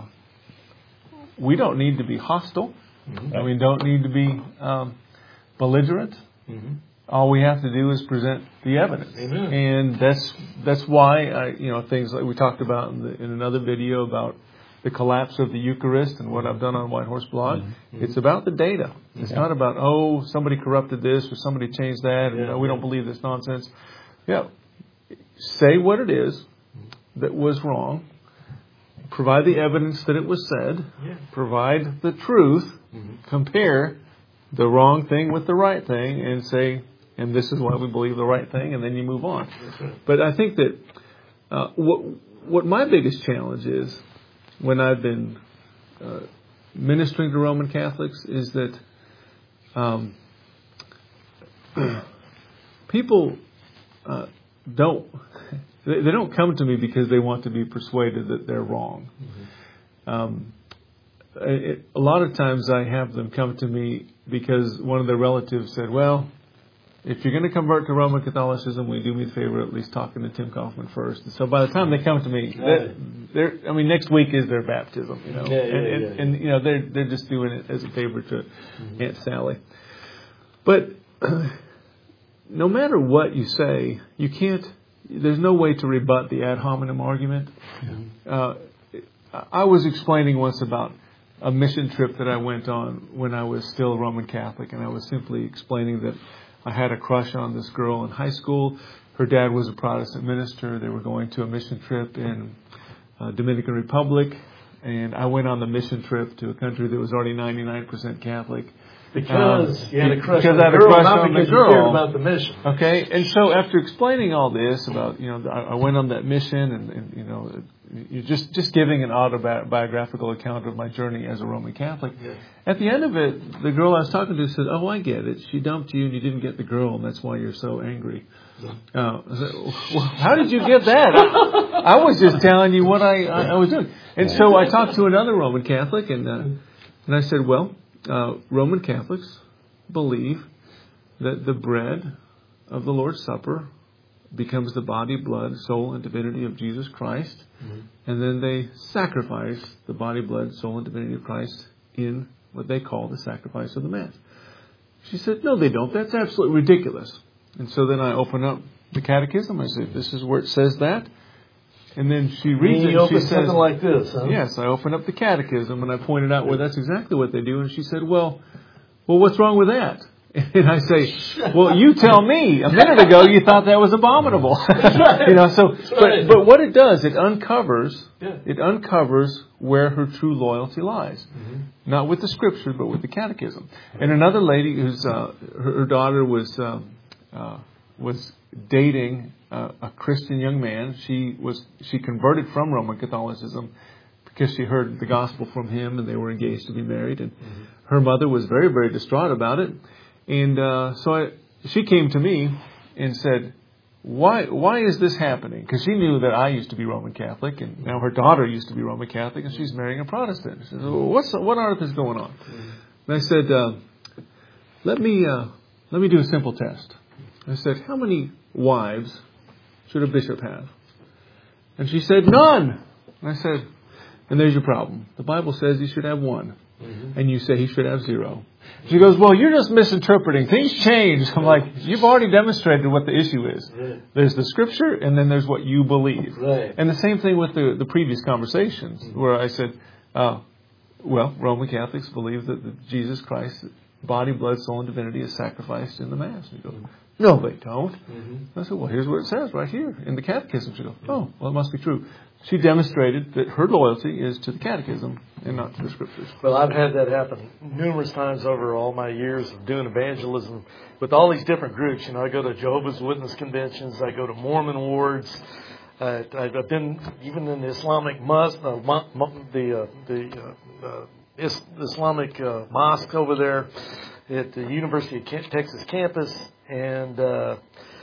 Speaker 5: we don't need to be hostile.
Speaker 4: Mm-hmm.
Speaker 5: Right. We don't need to be um, belligerent. Mm-hmm. All we have to do is present the evidence,
Speaker 1: Amen.
Speaker 5: and that's that's why I, you know things like we talked about in, the, in another video about the collapse of the Eucharist and what I've done on White Horse Blog. Mm-hmm. It's about the data. It's yeah. not about, oh, somebody corrupted this or somebody changed that. And, yeah, no, we yeah. don't believe this nonsense. Yeah. Say what it is that was wrong. Provide the evidence that it was said. Yeah. Provide the truth. Mm-hmm. Compare the wrong thing with the right thing and say, and this is why we believe the right thing, and then you move on. Right. But I think that uh, what what my biggest challenge is, when I've been uh, ministering to Roman Catholics, is that um, people uh, don't they, they don't come to me because they want to be persuaded that they're wrong. Mm-hmm. Um, it, a lot of times I have them come to me because one of their relatives said, well, if you're going to convert to Roman Catholicism, will you do me a favor at least talking to Tim Kaufman first? And so by the time they come to me, they're, they're, I mean, next week is their baptism, you know,
Speaker 1: yeah, yeah,
Speaker 5: and, and,
Speaker 1: yeah, yeah.
Speaker 5: and you know they're they're just doing it as a favor to mm-hmm. Aunt Sally. But no matter what you say, you can't. There's no way to rebut the ad hominem argument. Mm-hmm. Uh, I was explaining once about a mission trip that I went on when I was still Roman Catholic, and I was simply explaining that I had a crush on this girl in high school. Her dad was a Protestant minister. They were going to a mission trip in uh, Dominican Republic, and I went on the mission trip to a country that was already ninety-nine percent Catholic.
Speaker 1: Because um, you had a crush
Speaker 5: because
Speaker 1: on
Speaker 5: I had
Speaker 1: the
Speaker 5: a
Speaker 1: girl,
Speaker 5: crush
Speaker 1: not
Speaker 5: on the
Speaker 1: because
Speaker 5: girl.
Speaker 1: you cared about the mission.
Speaker 5: Okay, and so after explaining all this about, you know, I went on that mission, and, and you know, you just just giving an autobiographical account of my journey as a Roman Catholic. Yes. At the end of it, the girl I was talking to said, "Oh, I get it. She dumped you, and you didn't get the girl, and that's why you're so angry." Yeah. Uh, I said, well, how did you get that? I, I was just telling you what I, I, I was doing. And so I talked to another Roman Catholic, and uh, and I said, well, uh, Roman Catholics believe that the bread of the Lord's Supper becomes the body, blood, soul, and divinity of Jesus Christ. Mm-hmm. And then they sacrifice the body, blood, soul, and divinity of Christ in what they call the sacrifice of the Mass. She said, no, they don't. That's absolutely ridiculous. And so then I open up the catechism. I say, this is where it says that. And then she reads it.
Speaker 1: You
Speaker 5: And she
Speaker 1: open
Speaker 5: says,
Speaker 1: something like this, huh?
Speaker 5: yes, I open up the catechism and I pointed out where that's exactly what they do. And she said, well, well, what's wrong with that? And I say, well, you tell me. A minute ago, you thought that was abominable.
Speaker 1: Right.
Speaker 5: You know, so,
Speaker 1: Right.
Speaker 5: but, but what it does, it uncovers,
Speaker 1: yeah.
Speaker 5: it uncovers where her true loyalty lies. Mm-hmm. Not with the Scripture, but with the catechism. And another lady whose, uh, her, her daughter was, um, uh, was dating uh, a Christian young man. She was, she converted from Roman Catholicism because she heard the gospel from him, and they were engaged to be married. And mm-hmm. her mother was very, very distraught about it. And uh, so I, she came to me and said, why why is this happening? Because she knew that I used to be Roman Catholic, and now her daughter used to be Roman Catholic, and she's marrying a Protestant. She said, well, what's what on earth is going on? And I said, uh, let me uh, let me do a simple test. I said, how many wives should a bishop have? And she said, none. And I said, and there's your problem. The Bible says he should have one. Mm-hmm. And you say he should have zero. She goes, well, you're just misinterpreting. Things change. I'm like, you've already demonstrated what the issue is. Right. There's the scripture, and then there's what you believe.
Speaker 1: Right.
Speaker 5: And the same thing with the, the previous conversations, mm-hmm. where I said, uh, well, Roman Catholics believe that the Jesus Christ, body, blood, soul, and divinity is sacrificed in the Mass. And you go, no, they don't. Mm-hmm. I said, well, here's what it says right here in the Catechism. She goes, oh, well, it must be true. She demonstrated that her loyalty is to the Catechism and not to the Scriptures.
Speaker 2: Well, I've had that happen numerous times over all my years of doing evangelism with all these different groups. You know, I go to Jehovah's Witness conventions. I go to Mormon wards. Uh, I've been even in the Islamic mosque, uh, the uh, the uh, uh, Is- Islamic uh, mosque over there at the University of Texas campus, and uh,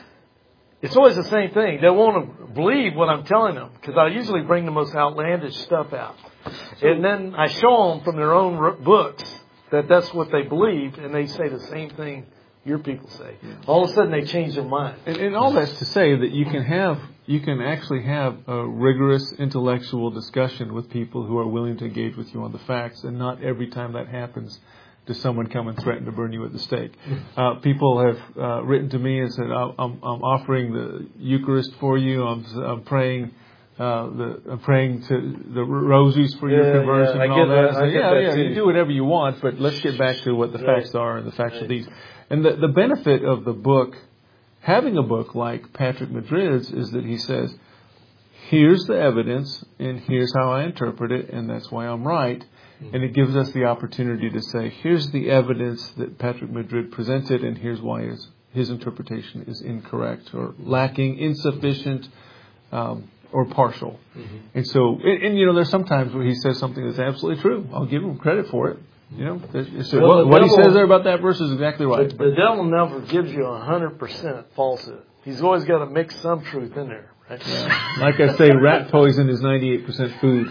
Speaker 2: it's always the same thing. They won't believe what I'm telling them because I usually bring the most outlandish stuff out. And then I show them from their own books that that's what they believe, and they say the same thing your people say. All of a sudden they change their mind.
Speaker 5: And, and all that's to say that you can have, you can actually have a rigorous intellectual discussion with people who are willing to engage with you on the facts, and not every time that happens does someone come and threaten to burn you at the stake. Uh, people have uh, written to me and said, I'm, I'm offering the Eucharist for you. I'm, I'm praying uh, the I'm praying to the rosaries for yeah, your conversion yeah, and all that. that. So, yeah, that yeah, too. You do whatever you want, but let's get back to what the right. facts are and the facts right. of these. And the, the benefit of the book, having a book like Patrick Madrid's, is that he says, here's the evidence, and here's how I interpret it, and that's why I'm right. And it gives us the opportunity to say, here's the evidence that Patrick Madrid presented, and here's why his, his interpretation is incorrect or lacking, insufficient, um, or partial. Mm-hmm. And so, and, and, you know, there's sometimes where he says something that's absolutely true. I'll give him credit for it. You know, so well, what, what devil, he says there about that verse is exactly right.
Speaker 2: The, the devil never gives you a hundred percent falsehood. He's always got to mix some truth in there. Right?
Speaker 5: Yeah. Like I say, rat poison is ninety-eight percent food.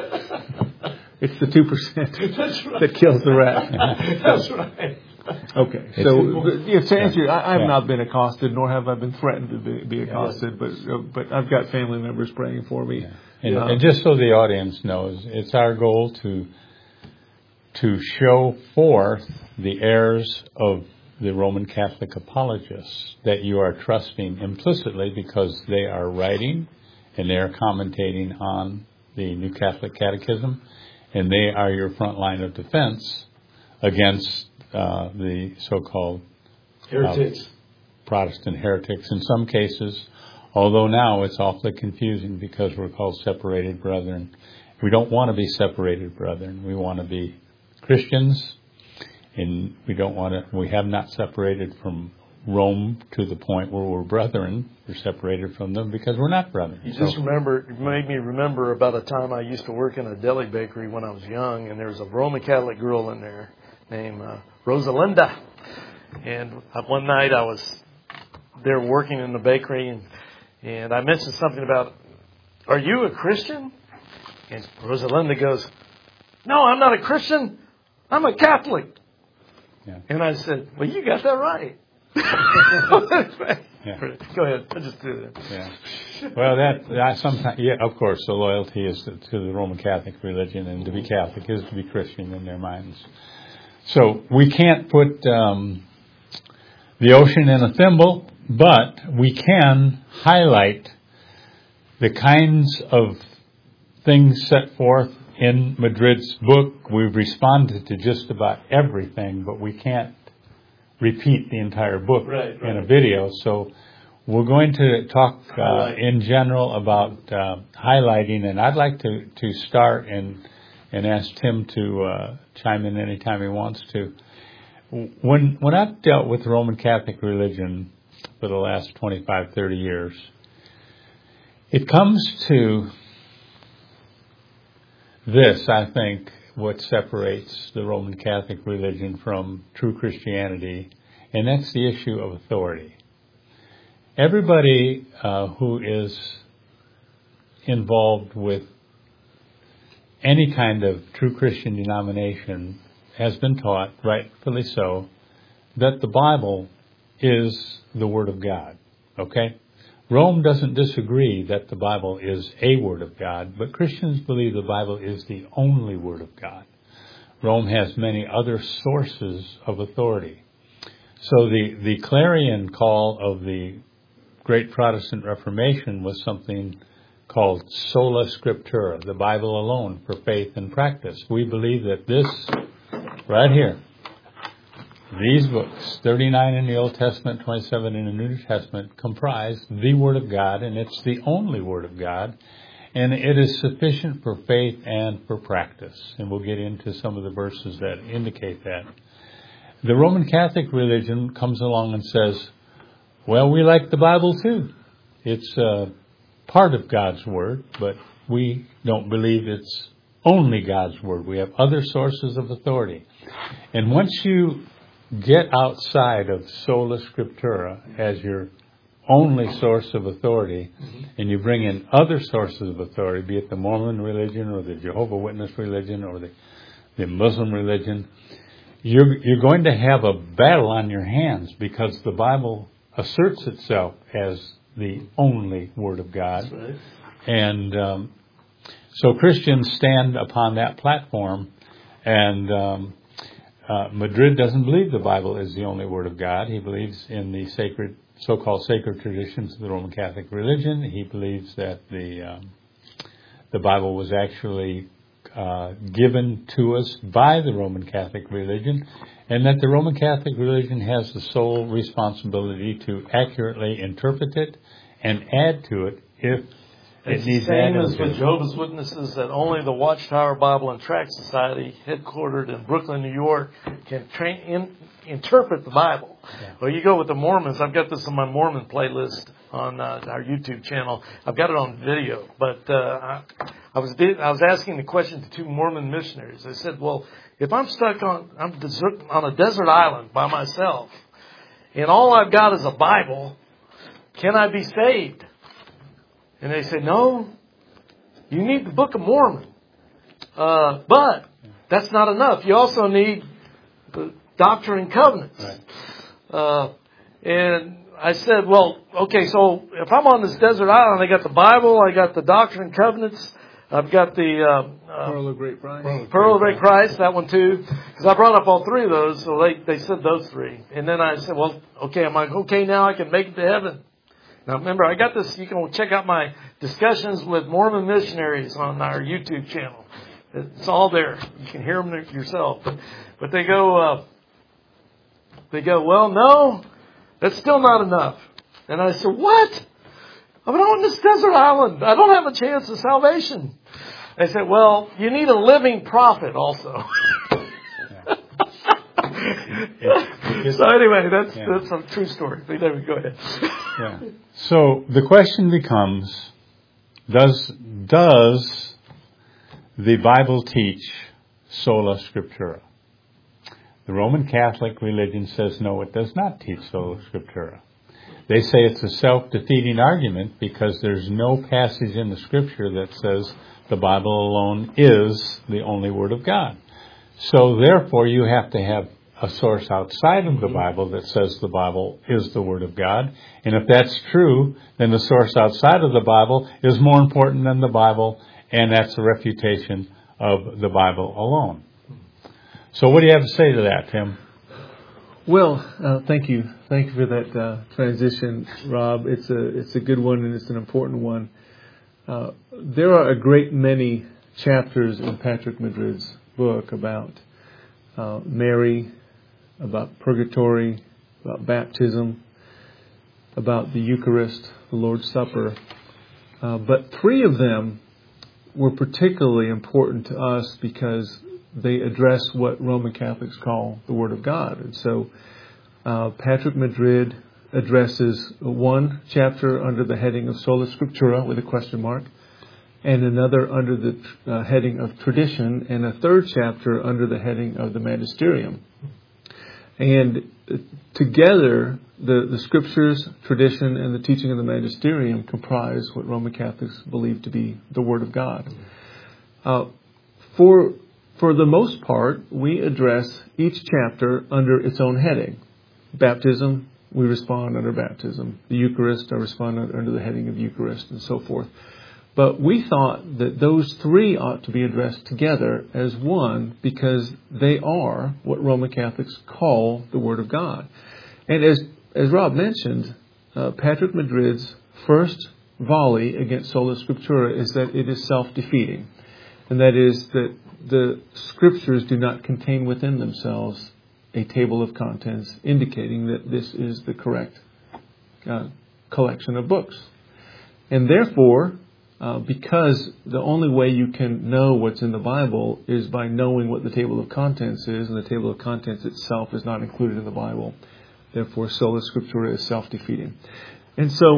Speaker 5: It's the two percent right. that kills the rat.
Speaker 2: That's right.
Speaker 5: Okay, so yeah, to answer you, I, I have yeah. not been accosted, nor have I been threatened to be, be accosted, yeah. but uh, but I've got family members praying for me.
Speaker 4: Yeah. And, um, and just so the audience knows, it's our goal to to show forth the errors of the Roman Catholic apologists that you are trusting implicitly because they are writing and they are commentating on the New Catholic Catechism, and they are your front line of defense against uh, the so-called
Speaker 2: heretics,
Speaker 4: uh, Protestant heretics in some cases, although now it's awfully confusing because we're called separated brethren. We don't want to be separated brethren. We want to be Christians, and we don't want to, we have not separated from Rome to the point where we're brethren. We're separated from them because we're not brethren.
Speaker 2: You so. just remember, it made me remember about a time I used to work in a deli bakery when I was young, and there was a Roman Catholic girl in there named uh, Rosalinda. And one night I was there working in the bakery, and, and I mentioned something about, are you a Christian? And Rosalinda goes, no, I'm not a Christian. I'm a Catholic. Yeah. And I said, well, you got that right. yeah. Go ahead. I just did it.
Speaker 4: Yeah. Well, that, that sometimes, yeah, of course, the loyalty is to, to the Roman Catholic religion, and to be Catholic is to be Christian in their minds. So we can't put um, the ocean in a thimble, but we can highlight the kinds of things set forth in Madrid's book. We've responded to just about everything, but we can't repeat the entire book
Speaker 2: right, right.
Speaker 4: in a video. So we're going to talk uh, in general about uh, highlighting, and I'd like to, to start and and ask Tim to uh, chime in anytime he wants to. When when I've dealt with Roman Catholic religion for the last twenty-five, thirty years, it comes to this, I think, what separates the Roman Catholic religion from true Christianity and that's the issue of authority. Everybody uh, who is involved with any kind of true Christian denomination has been taught, rightfully so, that the Bible is the Word of God. Okay? Rome doesn't disagree that the Bible is a Word of God, but Christians believe the Bible is the only Word of God. Rome has many other sources of authority. So the, the clarion call of the Great Protestant Reformation was something called sola scriptura, the Bible alone for faith and practice. We believe that this, right here, these books, thirty-nine in the Old Testament, twenty-seven in the New Testament, comprise the Word of God, and it's the only Word of God, and it is sufficient for faith and for practice. And we'll get into some of the verses that indicate that. The Roman Catholic religion comes along and says, well, we like the Bible too. It's uh, part of God's Word, but we don't believe it's only God's Word. We have other sources of authority. And once you get outside of sola scriptura as your only source of authority, and you bring in other sources of authority, be it the Mormon religion or the Jehovah's Witness religion or the, the Muslim religion, you're, you're going to have a battle on your hands, because the Bible asserts itself as the only Word of God.
Speaker 1: Right.
Speaker 4: And um, so Christians stand upon that platform, and um, uh, Madrid doesn't believe the Bible is the only Word of God. He believes in the sacred, so-called sacred traditions of the Roman Catholic religion. He believes that the um, the Bible was actually uh, given to us by the Roman Catholic religion, and that the Roman Catholic religion has the sole responsibility to accurately interpret it and add to it if
Speaker 2: It's
Speaker 4: it
Speaker 2: the
Speaker 4: needs
Speaker 2: same
Speaker 4: added
Speaker 2: as
Speaker 4: to.
Speaker 2: with Jehovah's Witnesses, that only the Watchtower Bible and Tract Society, headquartered in Brooklyn, New York, can train, in, interpret the Bible.
Speaker 4: Yeah.
Speaker 2: Well, you go with the Mormons. I've got this on my Mormon playlist on uh, our YouTube channel. I've got it on video. But uh, I, I was I was asking the question to two Mormon missionaries. They said, "Well, if I'm stuck on I'm desert, on a desert island by myself, and all I've got is a Bible, can I be saved?" And they said, "No, you need the Book of Mormon. Uh, but that's not enough. You also need the Doctrine and Covenants."
Speaker 4: Right.
Speaker 2: Uh, and I said, well, okay, so if I'm on this desert island, I got the Bible, I got the Doctrine and Covenants, I've got the uh, uh,
Speaker 5: Pearl of Great Price.
Speaker 2: Pearl of Great Christ, that one too. Because I brought up all three of those, so they, they said those three. And then I said, well, okay, am I okay now? I can make it to heaven. Now remember, I got this, you can check out my discussions with Mormon missionaries on our YouTube channel. It's all there. You can hear them yourself. But, but they go, uh, they go, well, no, that's still not enough. And I said, what? I'm on this desert island. I don't have a chance of salvation. They said, well, you need a living prophet also. So anyway, that's
Speaker 4: yeah.
Speaker 2: that's a true story. But anyway, go ahead.
Speaker 4: Yeah. So the question becomes, does does the Bible teach sola scriptura? The Roman Catholic religion says no, it does not teach sola scriptura. They say it's a self-defeating argument because there's no passage in the Scripture that says the Bible alone is the only Word of God. So therefore, you have to have a source outside of the Bible that says the Bible is the Word of God. And if that's true, then the source outside of the Bible is more important than the Bible, and that's a refutation of the Bible alone. So what do you have to say to that, Tim?
Speaker 5: Well, uh, thank you. Thank you for that uh, transition, Rob. It's a it's a good one, and it's an important one. Uh, there are a great many chapters in Patrick Madrid's book about uh, Mary, about purgatory, about baptism, about the Eucharist, the Lord's Supper. Uh, but three of them were particularly important to us because they address what Roman Catholics call the Word of God. And so uh, Patrick Madrid addresses one chapter under the heading of Sola Scriptura with a question mark, and another under the uh, heading of tradition, and a third chapter under the heading of the magisterium. And together, the, the scriptures, tradition, and the teaching of the magisterium comprise what Roman Catholics believe to be the Word of God. Uh, for, for the most part, we address each chapter under its own heading. Baptism, we respond under baptism. The Eucharist, I respond under the heading of Eucharist, and so forth. But we thought that those three ought to be addressed together as one because they are what Roman Catholics call the Word of God. And as as Rob mentioned, uh, Patrick Madrid's first volley against Sola Scriptura is that it is self-defeating. And that is that the Scriptures do not contain within themselves a table of contents indicating that this is the correct uh, collection of books. And therefore, Uh, because the only way you can know what's in the Bible is by knowing what the table of contents is, and the table of contents itself is not included in the Bible. Therefore, Sola Scriptura is self-defeating. And so,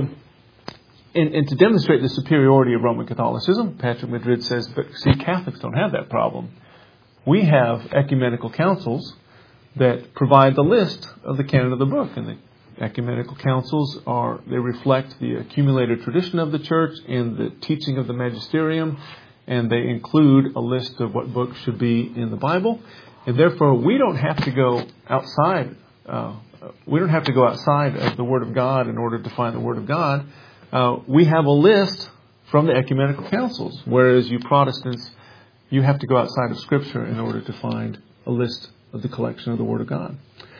Speaker 5: and, and to demonstrate the superiority of Roman Catholicism, Patrick Madrid says, but see, Catholics don't have that problem. We have ecumenical councils that provide the list of the canon of the book, and the ecumenical councils are, they reflect the accumulated tradition of the church and the teaching of the magisterium, and they include a list of what books should be in the Bible. And therefore, we don't have to go outside, uh, we don't have to go outside of the Word of God in order to find the Word of God. Uh, we have a list from the ecumenical councils, whereas you Protestants, you have to go outside of Scripture in order to find a list of the collection of the Word of God.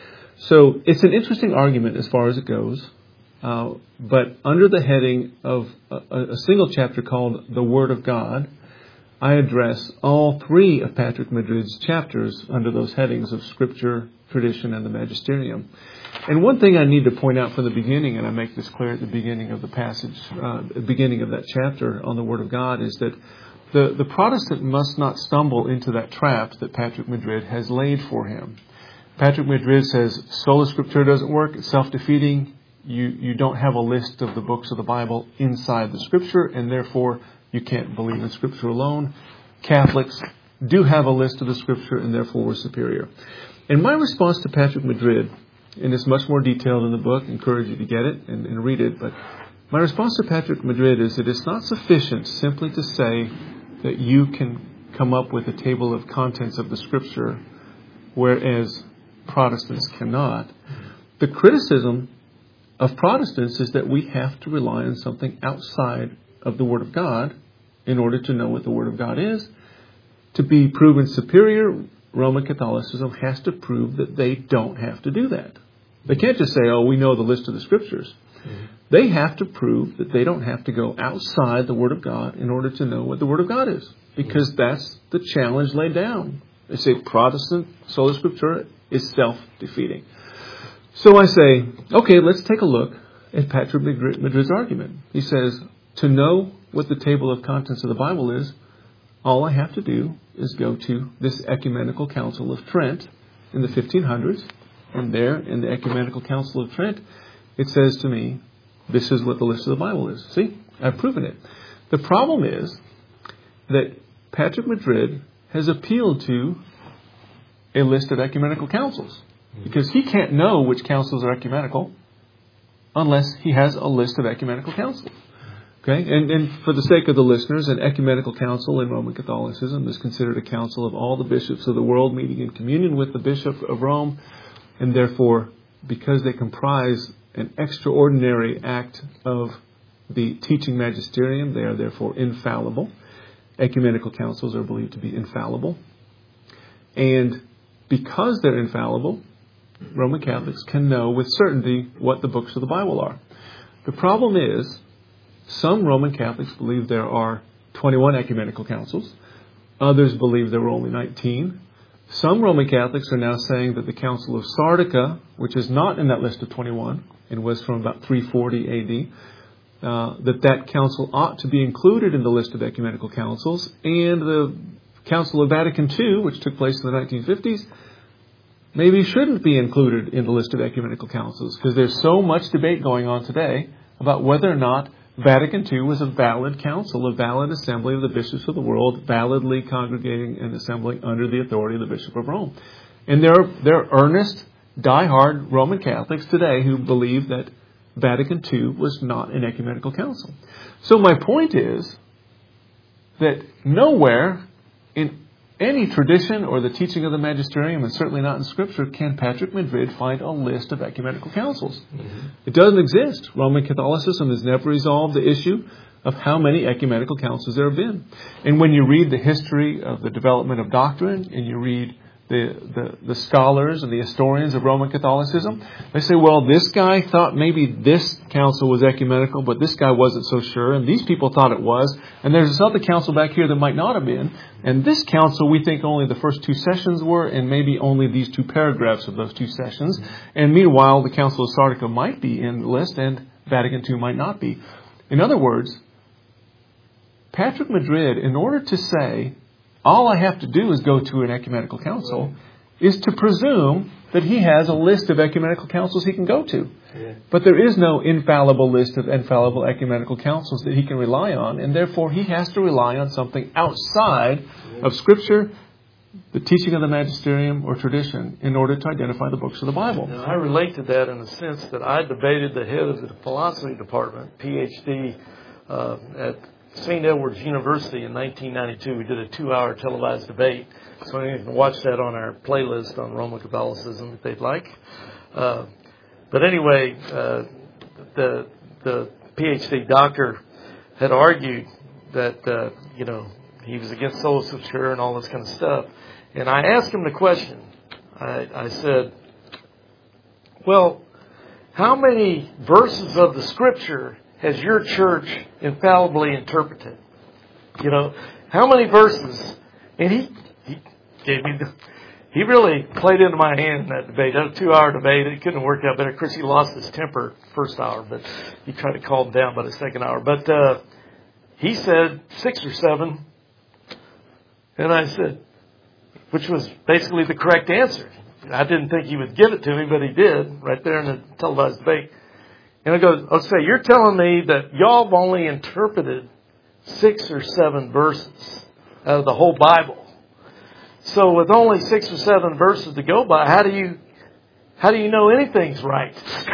Speaker 5: So it's an interesting argument as far as it goes, uh, but under the heading of a, a single chapter called The Word of God, I address all three of Patrick Madrid's chapters under those headings of Scripture, Tradition, and the Magisterium. And one thing I need to point out from the beginning, and I make this clear at the beginning of the passage, uh, the beginning of that chapter on the Word of God, is that the, the Protestant must not stumble into that trap that Patrick Madrid has laid for him. Patrick Madrid says Sola Scriptura doesn't work, it's self-defeating. You, you don't have a list of the books of the Bible inside the Scripture, and therefore you can't believe in Scripture alone. Catholics do have a list of the Scripture, and therefore we're superior. And my response to Patrick Madrid, and it's much more detailed in the book, I encourage you to get it and, and read it, but my response to Patrick Madrid is that it's not sufficient simply to say that you can come up with a table of contents of the Scripture, whereas Protestants cannot. The criticism of Protestants is that we have to rely on something outside of the Word of God in order to know what the Word of God is. To be proven superior, Roman Catholicism has to prove that they don't have to do that. They can't just say, oh, we know the list of the Scriptures. Mm-hmm. They have to prove that they don't have to go outside the Word of God in order to know what the Word of God is, because that's the challenge laid down. They say Protestant Sola Scriptura is self-defeating. So I say, okay, let's take a look at Patrick Madrid's argument. He says, to know what the table of contents of the Bible is, all I have to do is go to this Ecumenical Council of Trent in the fifteen hundreds, and there in the Ecumenical Council of Trent, it says to me, this is what the list of the Bible is. See, I've proven it. The problem is that Patrick Madrid has appealed to a list of ecumenical councils, because he can't know which councils are ecumenical unless he has a list of ecumenical councils. Okay, and, and for the sake of the listeners, an ecumenical council in Roman Catholicism is considered a council of all the bishops of the world meeting in communion with the Bishop of Rome, and therefore, because they comprise an extraordinary act of the teaching magisterium, they are therefore infallible. Ecumenical councils are believed to be infallible. And because they're infallible, Roman Catholics can know with certainty what the books of the Bible are. The problem is, some Roman Catholics believe there are twenty-one ecumenical councils. Others believe there were only nineteen. Some Roman Catholics are now saying that the Council of Sardica, which is not in that list of twenty-one, and was from about three forty A D, uh, that that council ought to be included in the list of ecumenical councils, and the Council of Vatican Two, which took place in the nineteen fifties, maybe shouldn't be included in the list of ecumenical councils, because there's so much debate going on today about whether or not Vatican Two was a valid council, a valid assembly of the bishops of the world, validly congregating and assembling under the authority of the Bishop of Rome. And there are, there are earnest diehard Roman Catholics today who believe that Vatican Two was not an ecumenical council. So my point is that nowhere in any tradition or the teaching of the magisterium, and certainly not in Scripture, can Patrick Madrid find a list of ecumenical councils. Mm-hmm. It doesn't exist. Roman Catholicism has never resolved the issue of how many ecumenical councils there have been. And when you read the history of the development of doctrine, and you read the, the, the scholars and the historians of Roman Catholicism, they say, well, this guy thought maybe this council was ecumenical, but this guy wasn't so sure, and these people thought it was, and there's this other council back here that might not have been, and this council we think only the first two sessions were, and maybe only these two paragraphs of those two sessions, and meanwhile the Council of Sardica might be in the list, and Vatican Two might not be. In other words, Patrick Madrid, in order to say, all I have to do is go to an ecumenical council, is to presume that he has a list of ecumenical councils he can go to. Yeah. But there is no infallible list of infallible ecumenical councils that he can rely on, and therefore he has to rely on something outside yeah. of Scripture, the teaching of the magisterium, or tradition in order to identify the books of the Bible.
Speaker 1: Now, I relate to that in the sense that I debated the head of the philosophy department, P H D, uh, at Saint Edward's University in nineteen ninety-two. We did a two-hour televised debate. So you can watch that on our playlist on Roman Catholicism if they'd like. Uh, but anyway, uh, the the PhD doctor had argued that uh, you know he was against sola scriptura and all this kind of stuff. And I asked him the question. I, I said, "Well, how many verses of the Scripture has your church infallibly interpreted? You know, how many verses?" And he, he gave me the, he really played into my hand in that debate. That was a two-hour debate. It couldn't have worked out better. Of course, he lost his temper first hour, but he tried to calm down by the second hour. But uh, he said six or seven. And I said, which was basically the correct answer. I didn't think he would give it to me, but he did right there in the televised debate. And I go, okay, you're telling me that y'all have only interpreted six or seven verses out of the whole Bible. So with only six or seven verses to go by, how do you how do you know anything's right?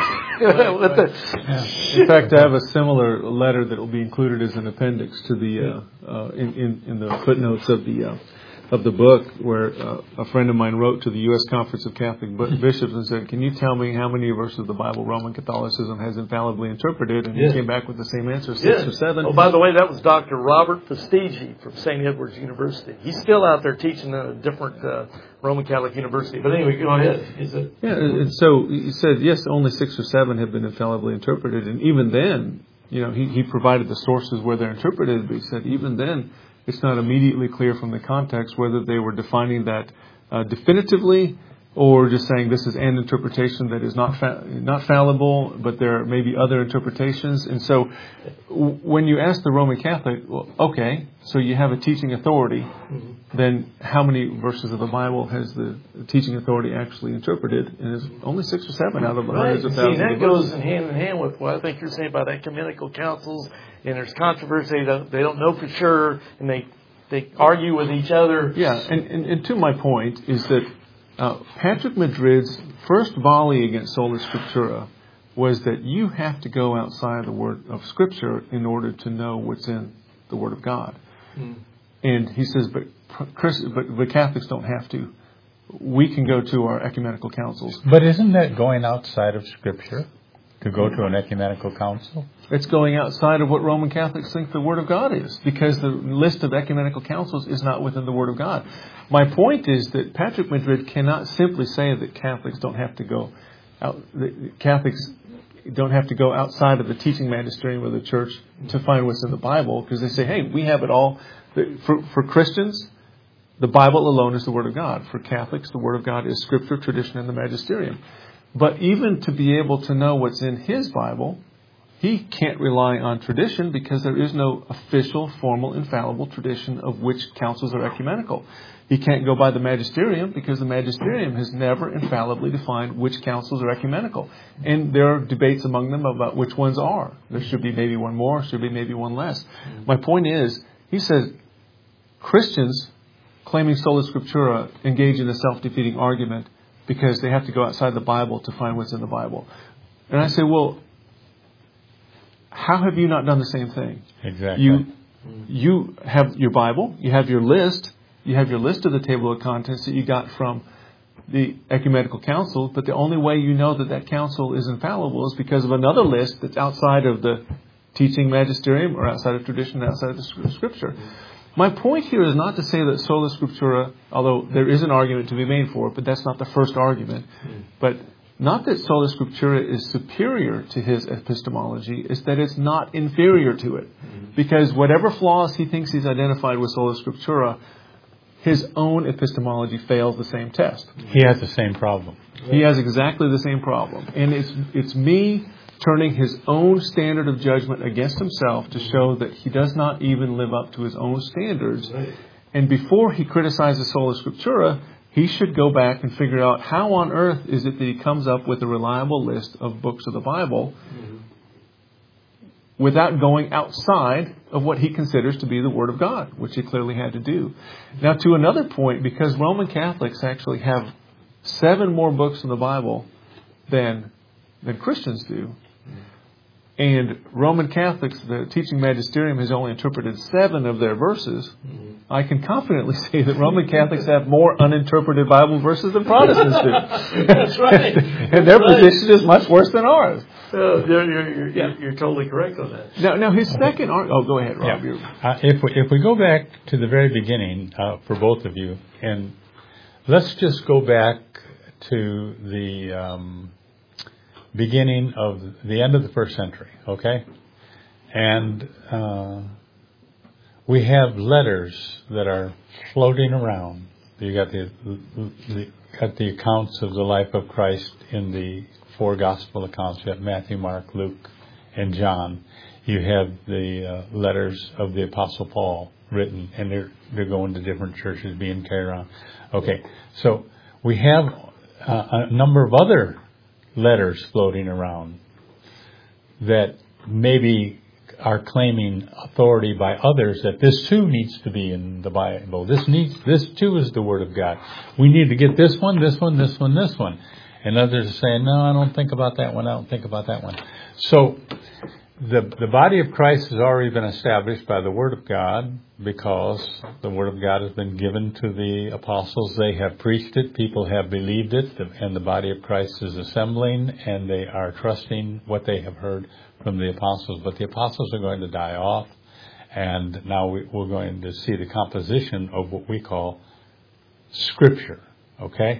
Speaker 1: With the,
Speaker 5: yeah. In fact, I have a similar letter that will be included as an appendix to the uh, uh, in, in in the footnotes of the. Uh, of the book, where uh, a friend of mine wrote to the U S Conference of Catholic Bishops and said, can you tell me how many verses of the Bible Roman Catholicism has infallibly interpreted? And yeah. he came back with the same answer, six yeah. or seven.
Speaker 1: Oh, by the way, that was Doctor Robert Fastiggi from Saint Edward's University. He's still out there teaching at a different uh, Roman Catholic university. But anyway, go ahead. Is it?
Speaker 5: Yeah, and so he said, yes, only six or seven have been infallibly interpreted. And even then, you know, he, he provided the sources where they're interpreted, but he said even then, it's not immediately clear from the context whether they were defining that uh, definitively or just saying this is an interpretation that is not fa- not fallible, but there may be other interpretations. And so w- when you ask the Roman Catholic, well, okay, so you have a teaching authority, mm-hmm. then how many verses of the Bible has the teaching authority actually interpreted? And it's only six or seven out of the
Speaker 1: right.
Speaker 5: hundreds of thousands.
Speaker 1: See, that
Speaker 5: of
Speaker 1: goes in hand in hand with what I think you're saying about ecumenical councils. And there's controversy. They don't, they don't know for sure, and they they argue with each other.
Speaker 5: Yeah, and, and, and to my point is that uh, Patrick Madrid's first volley against sola scriptura was that you have to go outside the word of Scripture in order to know what's in the Word of God. Mm. And he says, but, Chris, but but Catholics don't have to. We can go to our ecumenical councils.
Speaker 4: But isn't that going outside of Scripture? To go to an ecumenical council?
Speaker 5: It's going outside of what Roman Catholics think the Word of God is, because the list of ecumenical councils is not within the Word of God. My point is that Patrick Madrid cannot simply say that Catholics don't have to go out, that Catholics don't have to go outside of the teaching magisterium of the church to find what's in the Bible, because they say, hey, we have it all. For, for Christians, the Bible alone is the Word of God. For Catholics, the Word of God is Scripture, tradition, and the magisterium. But even to be able to know what's in his Bible, he can't rely on tradition because there is no official, formal, infallible tradition of which councils are ecumenical. He can't go by the magisterium because the magisterium has never infallibly defined which councils are ecumenical. And there are debates among them about which ones are. There should be maybe one more, should be maybe one less. My point is, he says, Christians claiming sola scriptura engage in a self-defeating argument because they have to go outside the Bible to find what's in the Bible. And I say, well, how have you not done the same thing?
Speaker 4: Exactly.
Speaker 5: You you have your Bible, you have your list, you have your list of the table of contents that you got from the ecumenical council, but the only way you know that that council is infallible is because of another list that's outside of the teaching magisterium or outside of tradition, outside of the Scripture. My point here is not to say that sola scriptura, although there is an argument to be made for it, but that's not the first argument. But not that sola scriptura is superior to his epistemology, it's that it's not inferior to it. Because whatever flaws he thinks he's identified with sola scriptura, his own epistemology fails the same test.
Speaker 4: He has the same problem.
Speaker 5: He has exactly the same problem. And it's it's me turning his own standard of judgment against himself to show that he does not even live up to his own standards. And before he criticizes sola scriptura, he should go back and figure out how on earth is it that he comes up with a reliable list of books of the Bible without going outside of what he considers to be the Word of God, which he clearly had to do. Now, to another point, because Roman Catholics actually have seven more books in the Bible than, than Christians do, and Roman Catholics, the teaching magisterium has only interpreted seven of their verses, I can confidently say that Roman Catholics have more uninterpreted Bible verses than Protestants do.
Speaker 1: That's right.
Speaker 5: And their
Speaker 1: That's
Speaker 5: position is much worse than ours.
Speaker 1: Uh, you're, you're, you're, yeah. you're totally correct on that.
Speaker 5: Now, now his second argument... Oh, go ahead, Rob.
Speaker 4: Yeah. Uh, if, we, if we go back to the very beginning uh, for both of you, and let's just go back to the um, beginning of the end of the first century, okay? And uh, we have letters that are floating around. You got the, the got the accounts of the life of Christ in the four gospel accounts. You have Matthew, Mark, Luke, and John. You have the uh, letters of the Apostle Paul written, and they're they're going to different churches, being carried around. Okay, so we have uh, a number of other letters floating around that maybe are claiming authority by others that this too needs to be in the Bible. This needs this too is the Word of God. We need to get this one, this one, this one, this one. And others are saying, no, I don't think about that one. I don't think about that one. So the the body of Christ has already been established by the Word of God, because the Word of God has been given to the apostles. They have preached it. People have believed it. And the body of Christ is assembling, and they are trusting what they have heard from the apostles. But the apostles are going to die off. And now we, we're going to see the composition of what we call Scripture. Okay?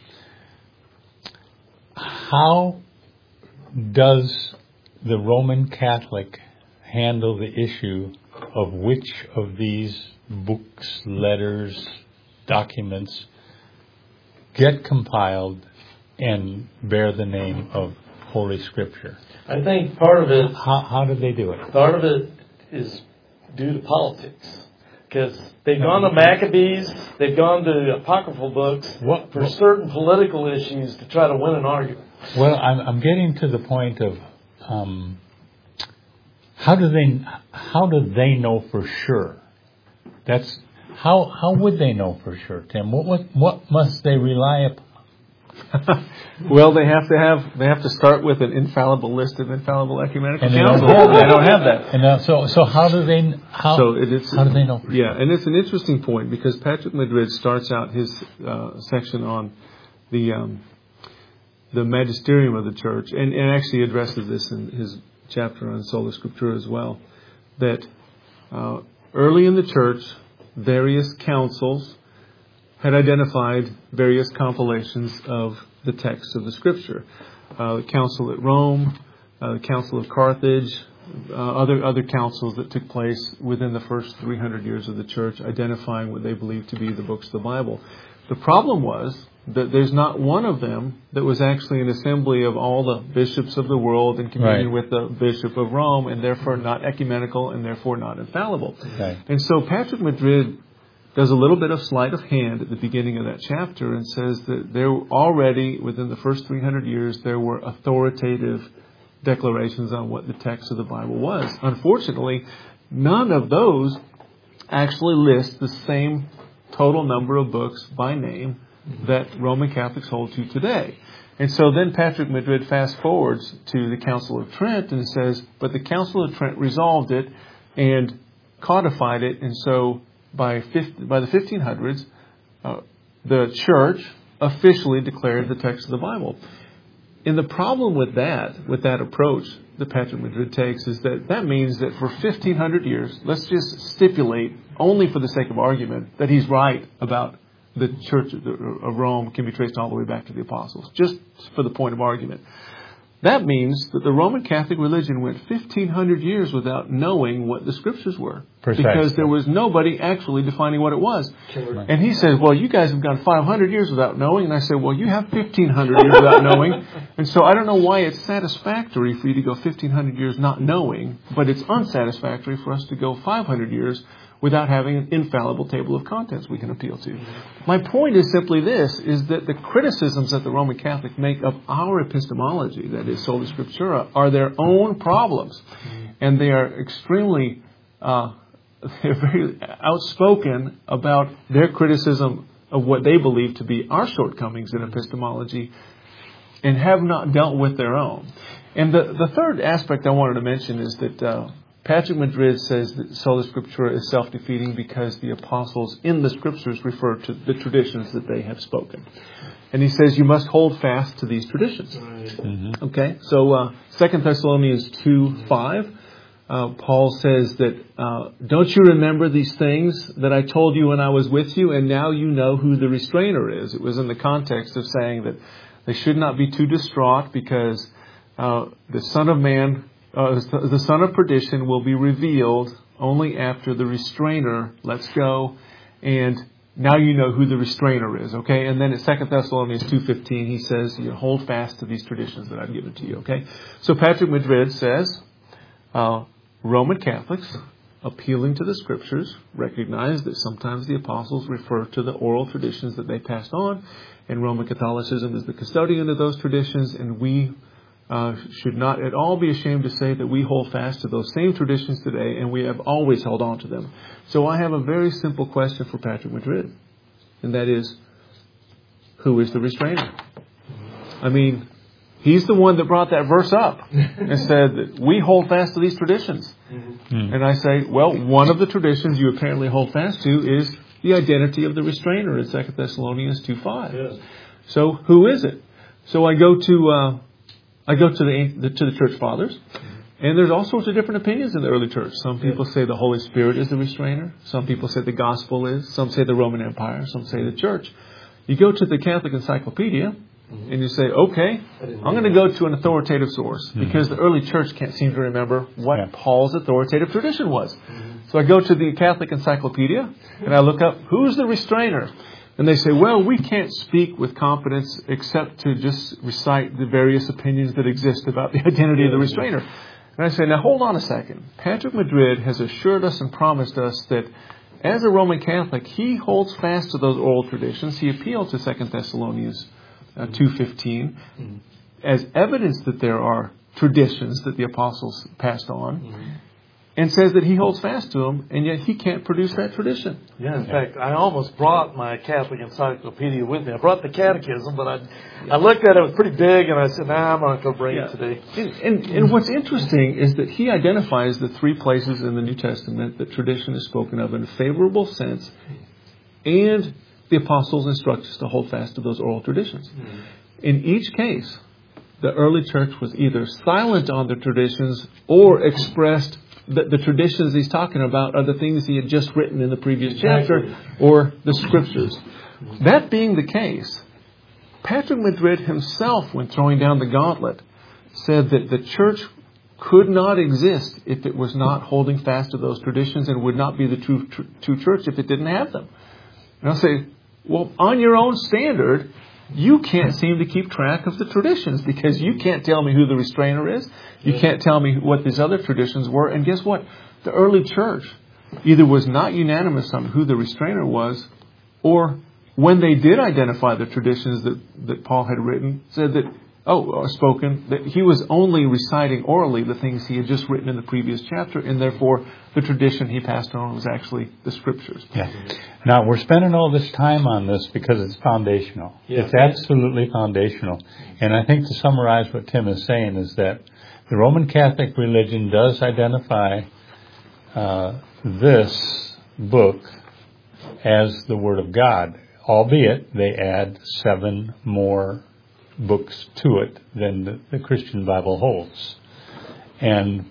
Speaker 4: How does the Roman Catholic handle the issue of which of these books, letters, documents get compiled and bear the name of Holy Scripture?
Speaker 1: I think part of it...
Speaker 4: How, how do they do it?
Speaker 1: Part of it is due to politics. Because they've gone to Maccabees, they've gone to apocryphal books
Speaker 4: what,
Speaker 1: for
Speaker 4: what,
Speaker 1: certain political issues to try to win an argument.
Speaker 4: Well, I'm, I'm getting to the point of um, how do they how do they know for sure? That's how how would they know for sure, Tim? What what, what must they rely upon?
Speaker 5: Well, they have to have they have to start with an infallible list of infallible ecumenical
Speaker 4: and they
Speaker 5: councils.
Speaker 4: Don't have
Speaker 5: they don't have that.
Speaker 4: And uh, so so how do they how
Speaker 5: so it is,
Speaker 4: how do they know for
Speaker 5: yeah,
Speaker 4: sure?
Speaker 5: and it's an interesting point, because Patrick Madrid starts out his uh, section on the um, the magisterium of the church, and, and actually addresses this in his chapter on Sola Scriptura as well, that uh, early in the church, various councils had identified various compilations of the text of the Scripture. Uh, the Council at Rome, uh, the Council of Carthage, uh, other other councils that took place within the first three hundred years of the church, identifying what they believed to be the books of the Bible. The problem was that there's not one of them that was actually an assembly of all the bishops of the world in communion
Speaker 4: right.
Speaker 5: with the Bishop of Rome, and therefore not ecumenical and therefore not infallible.
Speaker 4: Right.
Speaker 5: And so Patrick Madrid does a little bit of sleight of hand at the beginning of that chapter and says that there already, within the first three hundred years, there were authoritative declarations on what the text of the Bible was. Unfortunately, none of those actually list the same total number of books by name that Roman Catholics hold to today. And so then Patrick Madrid fast forwards to the Council of Trent and says, but the Council of Trent resolved it and codified it. And so by by the fifteen hundreds, uh, the church officially declared the text of the Bible. And the problem with that, with that approach that Patrick Madrid takes, is that that means that for fifteen hundred years, let's just stipulate, only for the sake of argument, that he's right about the Church of Rome can be traced all the way back to the Apostles, just for the point of argument. That means that the Roman Catholic religion went fifteen hundred years without knowing what the Scriptures were.
Speaker 4: Precisely.
Speaker 5: Because there was nobody actually defining what it was. And he says, well, you guys have gone five hundred years without knowing. And I said, well, you have fifteen hundred years without knowing. And so I don't know why it's satisfactory for you to go fifteen hundred years not knowing, but it's unsatisfactory for us to go five hundred years without having an infallible table of contents we can appeal to. My point is simply this, is that the criticisms that the Roman Catholic make of our epistemology, that is Sola Scriptura, are their own problems. And they are extremely, uh, they're very outspoken about their criticism of what they believe to be our shortcomings in epistemology, and have not dealt with their own. And the, the third aspect I wanted to mention is that uh, Patrick Madrid says that Sola Scriptura is self-defeating because the apostles in the Scriptures refer to the traditions that they have spoken. And he says you must hold fast to these traditions. Mm-hmm. Okay, so uh, Second Thessalonians two five, uh, Paul says that, uh, don't you remember these things that I told you when I was with you, and now you know who the restrainer is. It was in the context of saying that they should not be too distraught because uh, the Son of Man... Uh, the son of perdition will be revealed only after the restrainer lets go, and now you know who the restrainer is, okay? And then in Second Thessalonians two fifteen, he says, you hold fast to these traditions that I've given to you, okay? So Patrick Madrid says, uh, Roman Catholics, appealing to the Scriptures, recognize that sometimes the apostles refer to the oral traditions that they passed on, and Roman Catholicism is the custodian of those traditions, and we Uh, should not at all be ashamed to say that we hold fast to those same traditions today, and we have always held on to them. So I have a very simple question for Patrick Madrid, and that is, who is the restrainer? I mean, he's the one that brought that verse up and said that we hold fast to these traditions. Mm-hmm. And I say, well, one of the traditions you apparently hold fast to is the identity of the restrainer in Second Thessalonians two five. Yes. So who is it? So I go to... Uh, I go to the, the to the church fathers, and there's all sorts of different opinions in the early church. Some people say the Holy Spirit is the restrainer. Some people say the gospel is. Some say the Roman Empire. Some say the church. You go to the Catholic Encyclopedia, and you say, okay, I'm going to go to an authoritative source, because the early church can't seem to remember what yeah. Paul's authoritative tradition was. So I go to the Catholic Encyclopedia, and I look up, who's the restrainer? And they say, well, we can't speak with confidence except to just recite the various opinions that exist about the identity of the restrainer. And I say, now hold on a second. Patrick Madrid has assured us and promised us that as a Roman Catholic, he holds fast to those oral traditions. He appealed to Second Thessalonians uh, two fifteen as evidence that there are traditions that the apostles passed on. Mm-hmm. And says that he holds fast to them, and yet he can't produce that tradition.
Speaker 1: Yeah, in fact, I almost brought my Catholic Encyclopedia with me. I brought the Catechism, but I I looked at it, it was pretty big, and I said, nah, I'm not going to bring yeah. it today.
Speaker 5: And, and, and what's interesting is that he identifies the three places in the New Testament that tradition is spoken of in a favorable sense, and the apostles instruct us to hold fast to those oral traditions. Mm-hmm. In each case, the early church was either silent on the traditions or expressed The, the traditions he's talking about are the things he had just written in the previous chapter or the Scriptures. That being the case, Patrick Madrid himself, when throwing down the gauntlet, said that the church could not exist if it was not holding fast to those traditions, and would not be the true, true, true church if it didn't have them. And I'll say, well, on your own standard, you can't seem to keep track of the traditions, because you can't tell me who the restrainer is. You can't tell me what these other traditions were. And guess what? The early church either was not unanimous on who the restrainer was, or when they did identify the traditions that, that Paul had written, said that Oh, or spoken. That he was only reciting orally the things he had just written in the previous chapter, and therefore the tradition he passed on was actually the Scriptures.
Speaker 4: Yeah. Now, we're spending all this time on this because it's foundational.
Speaker 2: Yeah.
Speaker 4: It's absolutely foundational. And I think to summarize what Tim is saying is that the Roman Catholic religion does identify uh, this book as the Word of God, albeit they add seven more books to it than the, the Christian Bible holds. And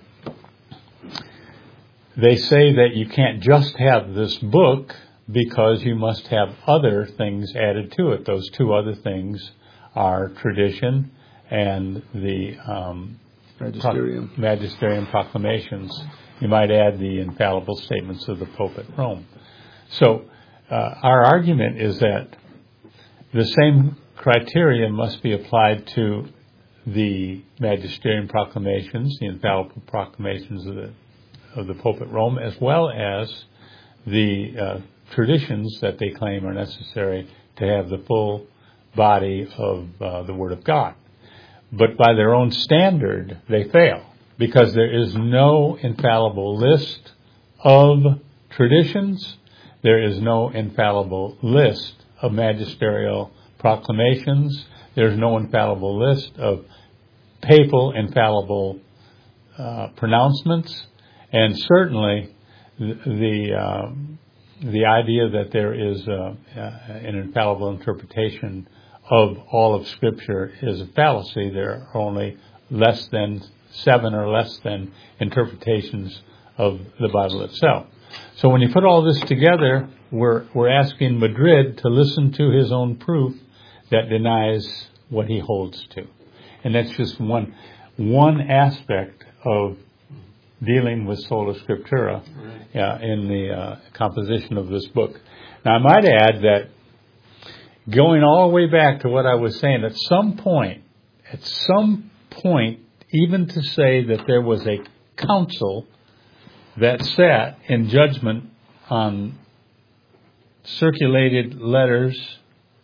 Speaker 4: they say that you can't just have this book because you must have other things added to it. Those two other things are tradition and the um,
Speaker 5: Magisterium.
Speaker 4: Pro- magisterium proclamations. You might add the infallible statements of the Pope at Rome. So uh, our argument is that the same criteria must be applied to the magisterium proclamations, the infallible proclamations of the of the Pope at Rome, as well as the uh, traditions that they claim are necessary to have the full body of uh, the Word of God. But by their own standard, they fail, because there is no infallible list of traditions. There is no infallible list of magisterial proclamations. There's no infallible list of papal infallible uh, pronouncements, and certainly the the, um, the idea that there is uh, uh, an infallible interpretation of all of Scripture is a fallacy. There are only less than seven or less than interpretations of the Bible itself. So when you put all this together, we're we're asking Madrid to listen to his own proof that denies what he holds to. And that's just one one aspect of dealing with Sola Scriptura uh, in the uh, composition of this book. Now, I might add that going all the way back to what I was saying, at some point, at some point, even to say that there was a council that sat in judgment on circulated letters,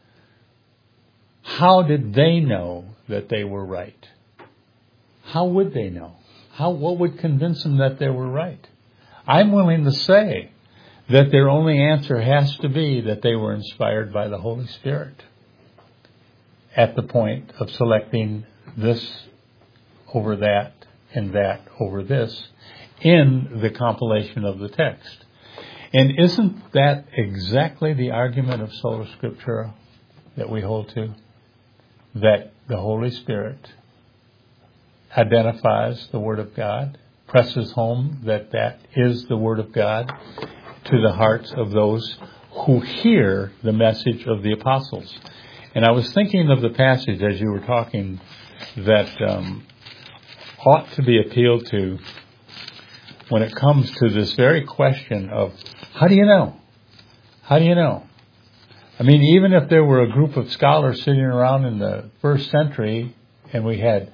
Speaker 4: how did they know that they were right? How would they know? How, what would convince them that they were right? I'm willing to say that their only answer has to be that they were inspired by the Holy Spirit at the point of selecting this over that and that over this in the compilation of the text. And isn't that exactly the argument of Sola Scriptura that we hold to? That the Holy Spirit identifies the Word of God, presses home that that is the Word of God to the hearts of those who hear the message of the apostles. And I was thinking of the passage as you were talking that um, ought to be appealed to when it comes to this very question of how do you know? How do you know? I mean, even if there were a group of scholars sitting around in the first century and we had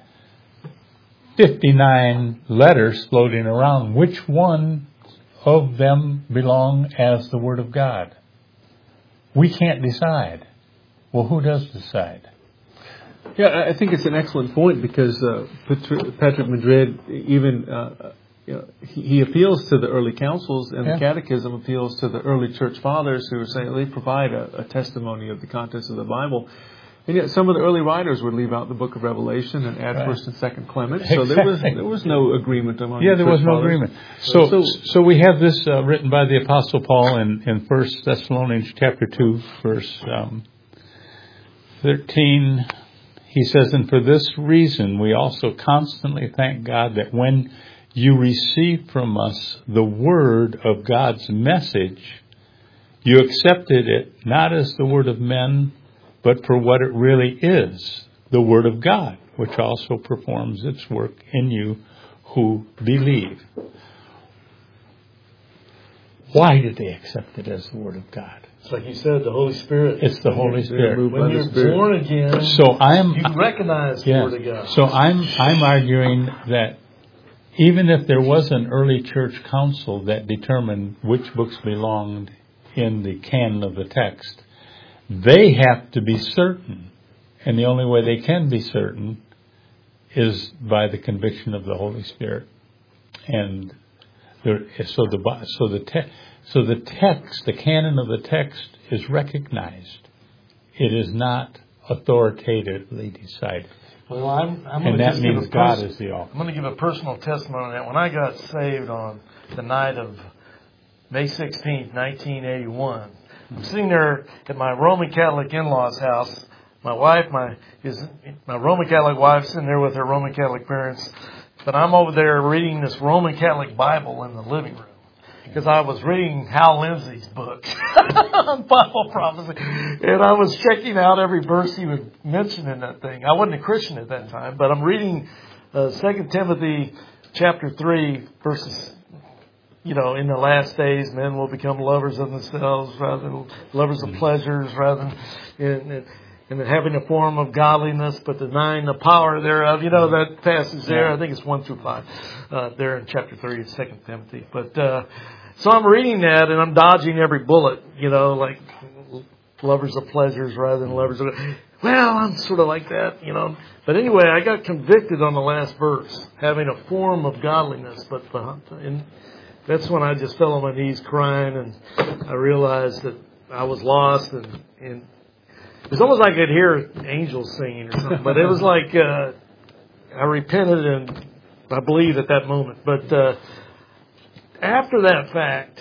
Speaker 4: fifty-nine letters floating around, which one of them belong as the Word of God? We can't decide. Well, who does decide?
Speaker 5: Yeah, I think it's an excellent point because uh, Patrick Madrid even uh, you know, he, he appeals to the early councils, and yeah. the Catechism appeals to the early church fathers who are saying they provide a, a testimony of the contents of the Bible. And yet, some of the early writers would leave out the Book of Revelation and add right. First and Second Clement. So exactly. there was there was no agreement among.
Speaker 4: Yeah,
Speaker 5: the
Speaker 4: there was no
Speaker 5: fathers.
Speaker 4: agreement. So, so, so we have this uh, written by the Apostle Paul in in First Thessalonians chapter two, verse um, thirteen. He says, "And for this reason, we also constantly thank God that when you received from us the word of God's message, you accepted it not as the word of men, but for what it really is, the Word of God, which also performs its work in you who believe." Why did they accept it as the Word of God?
Speaker 2: It's like you said, the Holy Spirit.
Speaker 4: It's the Holy Spirit.
Speaker 2: When you're born again,
Speaker 4: so I'm,
Speaker 2: you recognize the
Speaker 4: yeah,
Speaker 2: Word of God.
Speaker 4: So I'm I'm arguing that even if there was an early church council that determined which books belonged in the canon of the text, they have to be certain And the only way they can be certain is by the conviction of the Holy Spirit. And there, so the so the te- so the text, the canon of the text, is recognized. It is not authoritatively decided.
Speaker 2: Well, I'm, I'm
Speaker 4: and
Speaker 2: going to
Speaker 4: that
Speaker 2: just
Speaker 4: means
Speaker 2: give a
Speaker 4: God
Speaker 2: pers-
Speaker 4: is the author.
Speaker 2: I'm going to give a personal testimony on that. When I got saved on the night of May sixteenth, nineteen eighty-one, I'm sitting there at my Roman Catholic in-laws' house. My wife, my his, my Roman Catholic wife, sitting there with her Roman Catholic parents. But I'm over there reading this Roman Catholic Bible in the living room. Because I was reading Hal Lindsey's book on Bible prophecy. And I was checking out every verse he would mention in that thing. I wasn't a Christian at that time, but I'm reading uh, Second Timothy chapter three, verses, you know, in the last days, men will become lovers of themselves rather than lovers of pleasures, rather than and, and, and having a form of godliness, but denying the power thereof. You know, that passage there, I think it's one through five, uh, there in chapter three of Second Timothy. But, uh, so I'm reading that and I'm dodging every bullet, you know, like lovers of pleasures rather than lovers of, well, I'm sort of like that, you know. But anyway, I got convicted on the last verse, having a form of godliness, but, and that's when I just fell on my knees crying, and I realized that I was lost, and, and it was almost like I could hear angels singing or something, but it was like uh, I repented, and I believed at that moment. But uh, after that fact,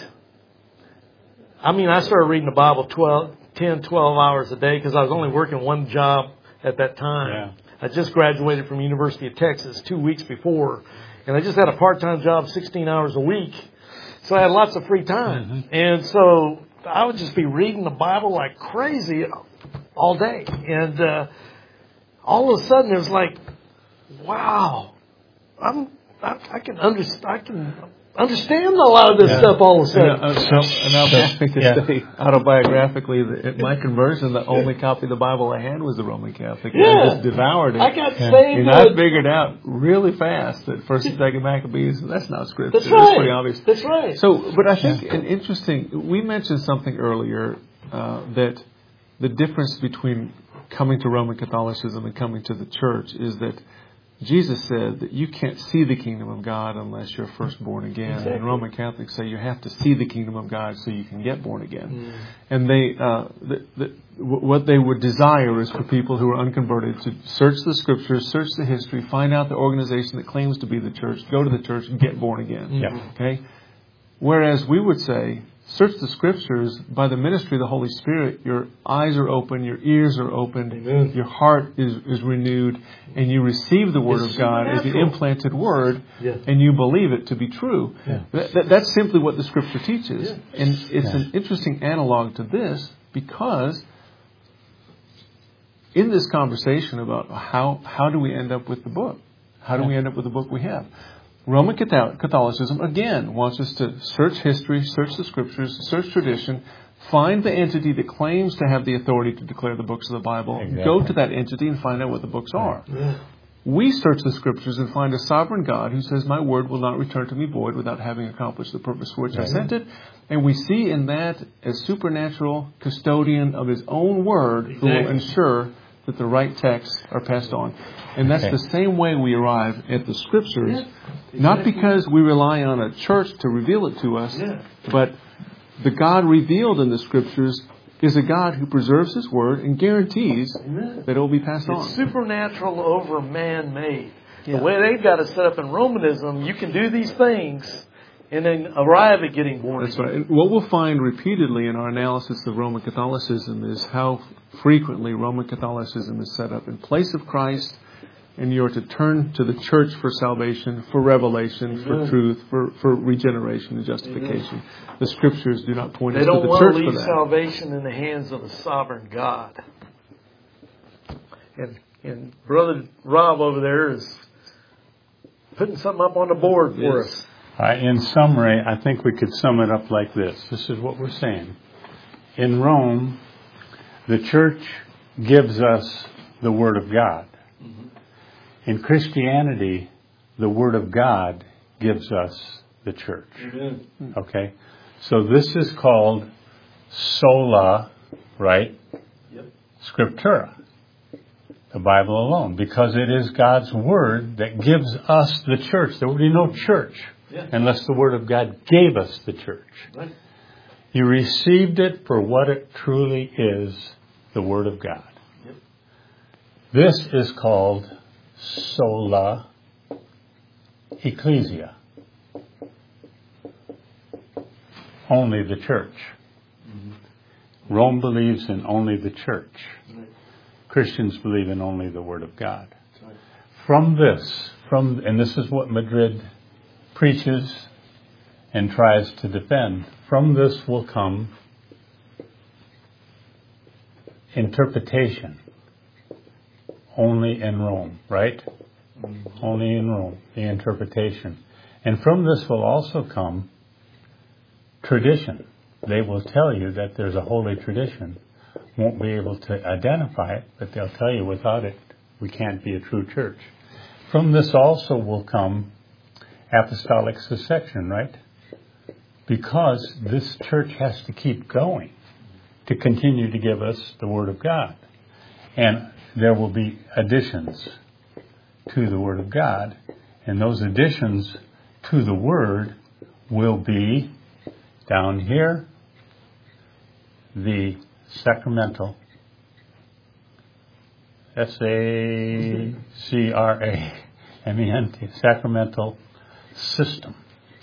Speaker 2: I mean, I started reading the Bible twelve, ten, twelve hours a day because I was only working one job at that time. Yeah. I just graduated from University of Texas two weeks before, and I just had a part-time job, sixteen hours a week. So I had lots of free time. Mm-hmm. And so I would just be reading the Bible like crazy all day. And uh, all of a sudden it was like, wow, I'm, I, I can understand, I can understand a lot of this yeah. stuff all of a sudden.
Speaker 5: And, uh, so, and I'll have to yeah. say autobiographically, at my conversion, the only copy of the Bible I had was the Roman Catholic.
Speaker 2: Yeah.
Speaker 5: I just devoured it.
Speaker 2: I got yeah. saved.
Speaker 5: And I figured out really fast that First and Second Maccabees, that's not scripture.
Speaker 2: That's right.
Speaker 5: That's pretty obvious.
Speaker 2: That's right.
Speaker 5: So, but I think yeah. an interesting, we mentioned something earlier uh, that the difference between coming to Roman Catholicism and coming to the church is that Jesus said that you can't see the kingdom of God unless you're first born again. Exactly. And Roman Catholics say you have to see the kingdom of God so you can get born again. Mm. And they, uh, the, the, what they would desire is for people who are unconverted to search the scriptures, search the history, find out the organization that claims to be the church, go to the church and get born again.
Speaker 2: Mm.
Speaker 5: Okay? Whereas we would say, search the scriptures by the ministry of the Holy Spirit. Your eyes are open, your ears are opened, Amen. Your heart is, is renewed, and you receive the Word it's of God as the implanted Word, yeah. and you believe it to be true. Yeah. That, that, that's simply what the Scripture teaches. Yeah. And it's yeah. an interesting analog to this because in this conversation about how, how do we end up with the book? How do yeah. we end up with the book we have? Roman Catholicism, again, wants us to search history, search the scriptures, search tradition, find the entity that claims to have the authority to declare the books of the Bible, exactly. go to that entity and find out what the books are. Yeah. We search the scriptures and find a sovereign God who says, my word will not return to me void without having accomplished the purpose for which right. I sent it. And we see in that a supernatural custodian of his own word exactly. who will ensure that the right texts are passed on. And that's okay. the same way we arrive at the scriptures, yeah. not because we rely on a church to reveal it to us, yeah. but the God revealed in the scriptures is a God who preserves his word and guarantees Amen. That it will be passed
Speaker 2: it's
Speaker 5: on.
Speaker 2: It's supernatural over man-made. Yeah. The way they've got it set up in Romanism, you can do these things and then arrive at getting born
Speaker 5: That's
Speaker 2: again.
Speaker 5: right. And what we'll find repeatedly in our analysis of Roman Catholicism is how frequently Roman Catholicism is set up in place of Christ, and you're to turn to the church for salvation, for revelation, Amen. For truth, for, for regeneration and justification. Amen. The scriptures do not point
Speaker 2: they
Speaker 5: us to the church for that.
Speaker 2: They don't want to leave salvation in the hands of a sovereign God. And, and Brother Rob over there is putting something up on the board for
Speaker 5: yes.
Speaker 2: us.
Speaker 4: Uh, in summary, I think we could sum it up like this. This is what we're saying. In Rome, the church gives us the Word of God. Mm-hmm. In Christianity, the Word of God gives us the church. Mm-hmm. Okay? So this is called sola, right?
Speaker 2: Yep.
Speaker 4: Scriptura. The Bible alone, because it is God's Word that gives us the church. There would be no church yeah. unless the Word of God gave us the church. Right. You received it for what it truly is, the Word of God. Yep. This is called sola ecclesia. Only the church. Mm-hmm. Rome believes in only the church. Right. Christians believe in only the Word of God. Right. From this, from and this is what Madrid preaches and tries to defend. From this will come interpretation. Only in Rome, right? Mm-hmm. Only in Rome, the interpretation. And from this will also come tradition. They will tell you that there's a holy tradition. Won't be able to identify it, but they'll tell you without it, we can't be a true church. From this also will come apostolic succession, right? Because this church has to keep going to continue to give us the Word of God. And there will be additions to the Word of God, and those additions to the Word will be down here, the sacramental, S A C R A M E N T, sacramental system.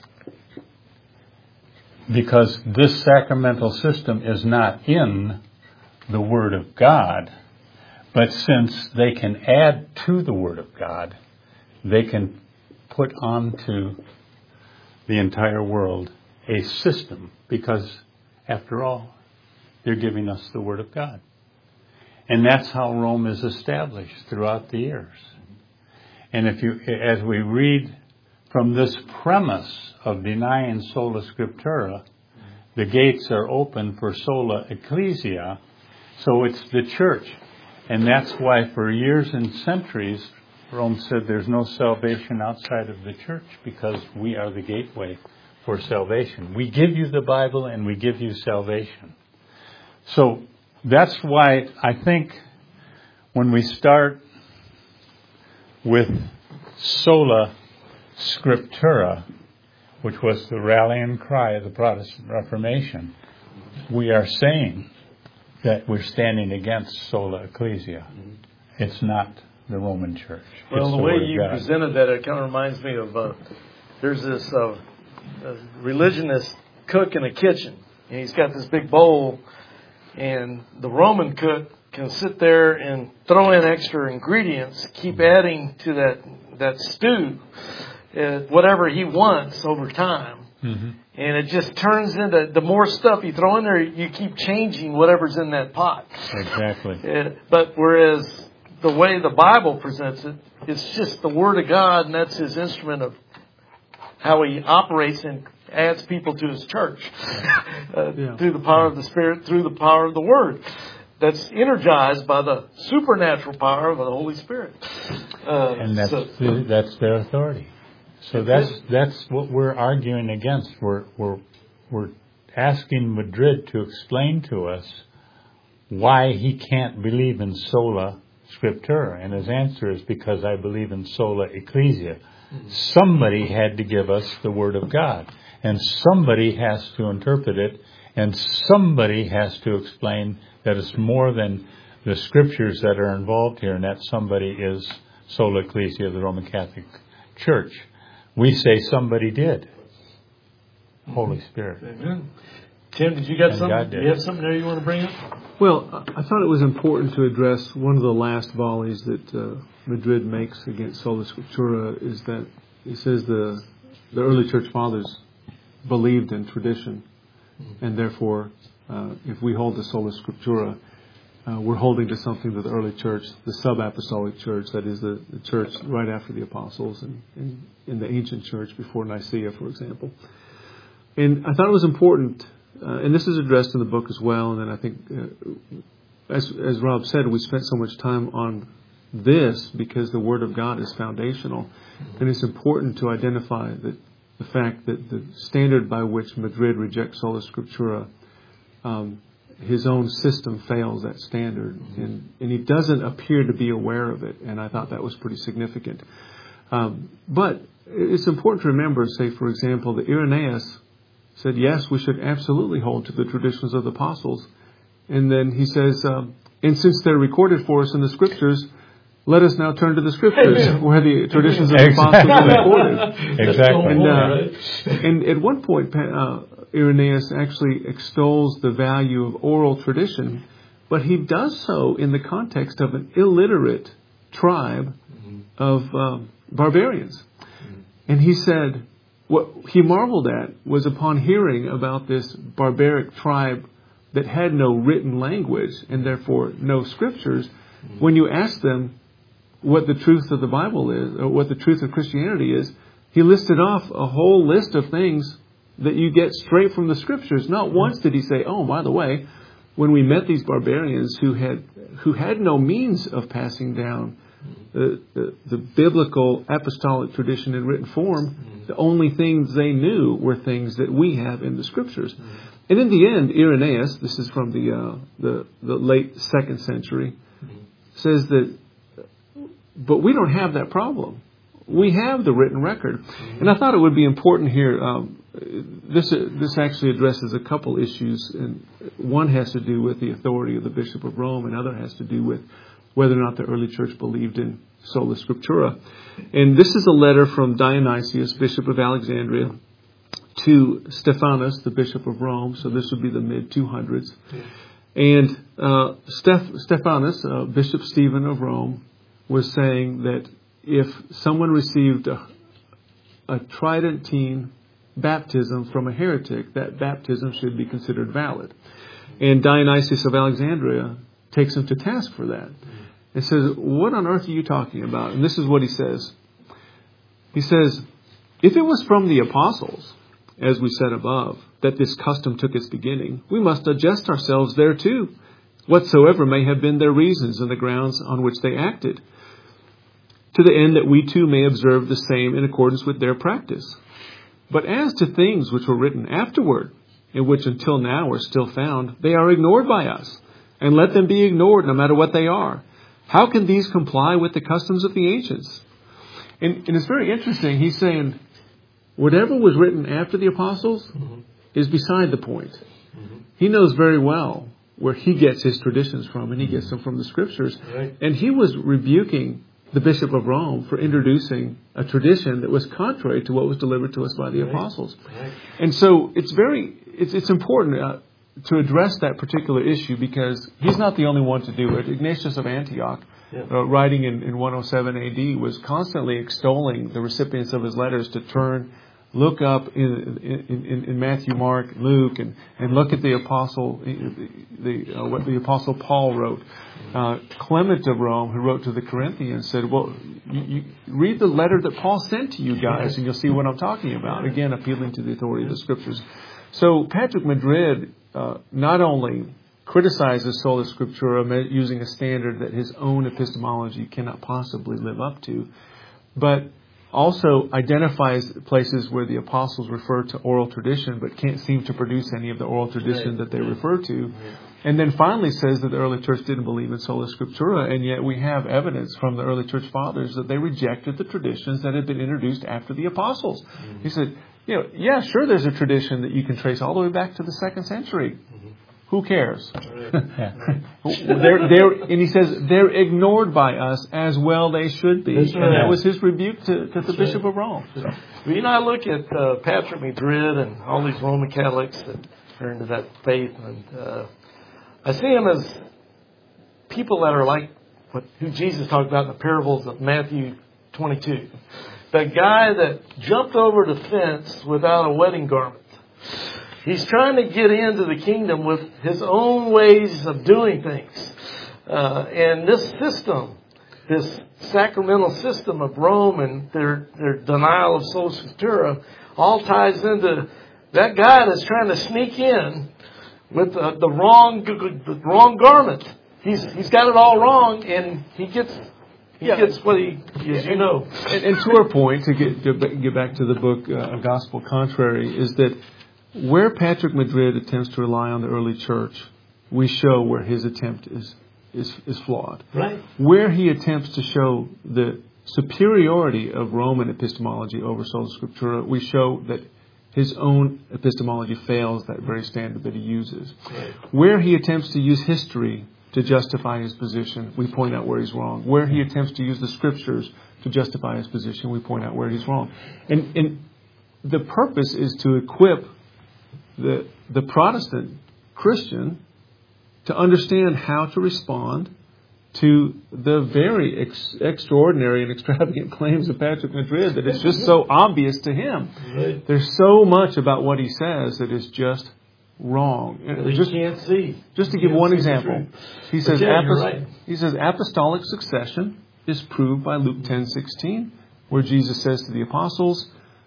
Speaker 4: Because this sacramental system is not in the Word of God, but since they can add to the Word of God, they can put onto the entire world a system, because after all, they're giving us the Word of God. And that's how Rome is established throughout the years. And if you, as we read from this premise of denying sola scriptura, the gates are open for sola ecclesia, so it's the church. And that's why for years and centuries, Rome said there's no salvation outside of the church, because we are the gateway for salvation. We give you the Bible and we give you salvation. So that's why I think when we start with sola scriptura, which was the rallying cry of the Protestant Reformation, we are saying that we're standing against sola ecclesia. It's not the Roman Church.
Speaker 1: Well,
Speaker 4: it's
Speaker 1: the,
Speaker 4: the
Speaker 1: way you presented that, it kind of reminds me of uh, there's this uh, uh, religionist cook in a kitchen, and he's got this big bowl, and the Roman cook can sit there and throw in extra ingredients, keep adding to that that stew, uh, whatever he wants over time. Mm-hmm. And it just turns into, the more stuff you throw in there, you keep changing whatever's in that pot.
Speaker 4: Exactly.
Speaker 1: Uh, but whereas the way the Bible presents it, it's just the Word of God, and that's His instrument of how He operates and adds people to His church uh, yeah. through the power of the Spirit, through the power of the Word. That's energized by the supernatural power of the Holy Spirit. Uh,
Speaker 4: and that's
Speaker 1: so,
Speaker 4: the, that's their authority. So that's that's what we're arguing against. We're we're we're asking Madrid to explain to us why he can't believe in sola scriptura, and his answer is because I believe in sola ecclesia. Mm-hmm. Somebody had to give us the Word of God, and somebody has to interpret it, and somebody has to explain that it's more than the Scriptures that are involved here, and that somebody is sola ecclesia of the Roman Catholic Church. We say somebody did. Holy Spirit.
Speaker 1: Amen. Tim, did you got
Speaker 4: and
Speaker 1: something? Do you have something there you want to bring up?
Speaker 5: Well, I thought it was important to address one of the last volleys that uh, Madrid makes against sola scriptura, is that he says the the early church fathers believed in tradition, and therefore, uh, if we hold to sola scriptura, Uh, we're holding to something that the early church, the sub-apostolic church, that is the, the church right after the apostles, and, and in the ancient church before Nicaea, for example. And I thought it was important, uh, and this is addressed in the book as well, and then I think, uh, as, as Rob said, we spent so much time on this because the Word of God is foundational, and it's important to identify that the fact that the standard by which Madrid rejects sola scriptura um, his own system fails that standard, and, and he doesn't appear to be aware of it. And I thought that was pretty significant. Um, but it's important to remember, say, for example, that Irenaeus said, yes, we should absolutely hold to the traditions of the apostles. And then he says, um, and since they're recorded for us in the Scriptures, let us now turn to the Scriptures, where the traditions of the apostles are recorded.
Speaker 4: Exactly.
Speaker 5: And, uh, and at one point, uh, Irenaeus actually extols the value of oral tradition, but he does so in the context of an illiterate tribe of um, barbarians. And he said, what he marveled at was upon hearing about this barbaric tribe that had no written language and therefore no scriptures, when you ask them what the truth of the Bible is, or what the truth of Christianity is, he listed off a whole list of things that you get straight from the Scriptures. Not once did he say, oh, by the way, when we met these barbarians who had who had no means of passing down the, the, the biblical apostolic tradition in written form, the only things they knew were things that we have in the Scriptures. And in the end, Irenaeus, this is from the uh, the, the late second century, says that, but we don't have that problem. We have the written record. And I thought it would be important here. Um, this uh, this actually addresses a couple issues. And one has to do with the authority of the Bishop of Rome, and other has to do with whether or not the early church believed in sola scriptura. And this is a letter from Dionysius, Bishop of Alexandria, to Stephanus, the Bishop of Rome. So this would be the mid two hundreds. And uh, Steph- Stephanus, uh, Bishop Stephen of Rome, was saying that if someone received a, a Tridentine baptism from a heretic, that baptism should be considered valid. And Dionysius of Alexandria takes him to task for that. And says, what on earth are you talking about? And this is what he says. He says, if it was from the apostles, as we said above, that this custom took its beginning, we must adjust ourselves thereto, whatsoever may have been their reasons and the grounds on which they acted, to the end that we too may observe the same in accordance with their practice. But as to things which were written afterward, and which until now are still found, they are ignored by us, and let them be ignored no matter what they are. How can these comply with the customs of the ancients? And, and it's very interesting. He's saying, whatever was written after the apostles mm-hmm. is beside the point. Mm-hmm. He knows very well where he gets his traditions from, and he gets them from the Scriptures. Right. And he was rebuking the Bishop of Rome for introducing a tradition that was contrary to what was delivered to us by the right. apostles. Right. And so it's very, it's, it's important uh, to address that particular issue, because he's not the only one to do it. Ignatius of Antioch, yeah. uh, writing in, in one oh seven A D, was constantly extolling the recipients of his letters to turn, look up in in, in, in Matthew, Mark, Luke, and, and look at the apostle, the uh, what the apostle Paul wrote. Uh, Clement of Rome, who wrote to the Corinthians, said, well, you, you read the letter that Paul sent to you guys, and you'll see what I'm talking about. Again, appealing to the authority of the Scriptures. So Patrick Madrid uh, not only criticizes sola scriptura using a standard that his own epistemology cannot possibly live up to, but also identifies places where the apostles refer to oral tradition but can't seem to produce any of the oral tradition that they refer to. And then finally says that the early church didn't believe in sola scriptura, and yet we have evidence from the early church fathers that they rejected the traditions that had been introduced after the apostles. Mm-hmm. He said, you know, yeah, sure, there's a tradition that you can trace all the way back to the second century. Mm-hmm. Who cares? they're, they're, and he says they're ignored by us, as well they should be. That's and right. That was his rebuke to, to the Bishop of Rome. So.
Speaker 1: Well, you know, I look at uh, Patrick Madrid and all these Roman Catholics that are into that faith, and uh, I see them as people that are like what who Jesus talked about in the parables of Matthew twenty-two. The guy that jumped over the fence without a wedding garment. He's trying to get into the kingdom with his own ways of doing things. Uh, and this system, this sacramental system of Rome and their, their denial of sola scriptura, all ties into that guy that's trying to sneak in with the, the wrong the wrong garment. He's he's got it all wrong, and he gets he yeah. gets what he, as you know.
Speaker 5: And, and to our point, to get to get back to the book uh, Gospel Contrary, is that where Patrick Madrid attempts to rely on the early church we show where his attempt is is, is flawed.
Speaker 1: Right.
Speaker 5: Where he attempts to show the superiority of Roman epistemology over Sola Scriptura, we show that his own epistemology fails that very standard that he uses.
Speaker 1: Right.
Speaker 5: Where he attempts to use history to justify his position, we point out where he's wrong. Where he attempts to use the Scriptures to justify his position, we point out where he's wrong. And, and the purpose is to equip the the Protestant Christian to understand how to respond to the very ex- extraordinary and extravagant claims of Patrick Madrid that it's just so obvious to him.
Speaker 1: Right.
Speaker 5: There's so much about what he says that is just wrong.
Speaker 1: You
Speaker 5: Just,
Speaker 1: can't see.
Speaker 5: just to
Speaker 1: You
Speaker 5: give
Speaker 1: can't
Speaker 5: one
Speaker 1: see the
Speaker 5: example,
Speaker 1: truth.
Speaker 5: he says,
Speaker 1: But yeah, you're
Speaker 5: apos-
Speaker 1: right.
Speaker 5: he says apostolic succession is proved by Luke ten sixteen, where Jesus says to the apostles,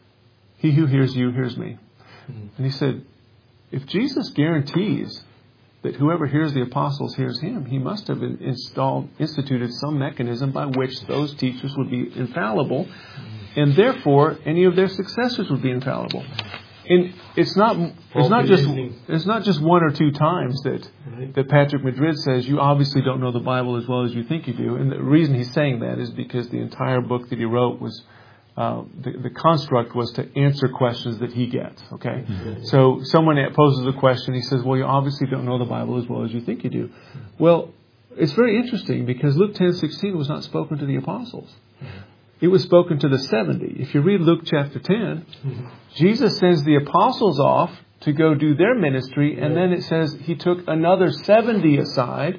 Speaker 5: "He who hears you hears me."
Speaker 1: Mm-hmm.
Speaker 5: And he said, if Jesus guarantees that whoever hears the apostles hears him, he must have installed, instituted some mechanism by which those teachers would be infallible, and therefore any of their successors would be infallible. And it's not it's not just it's not just one or two times that that Patrick Madrid says you obviously don't know the Bible as well as you think you do. And the reason he's saying that is because the entire book that he wrote was uh, the, the construct was to answer questions that he gets. Okay, mm-hmm. So someone poses a question, he says, "Well, you obviously don't know the Bible as well as you think you do." Well, it's very interesting because Luke ten sixteen was not spoken to the apostles. It was spoken to the seventy. If you read Luke chapter ten, mm-hmm. Jesus sends the apostles off to go do their ministry, and then it says he took another seventy aside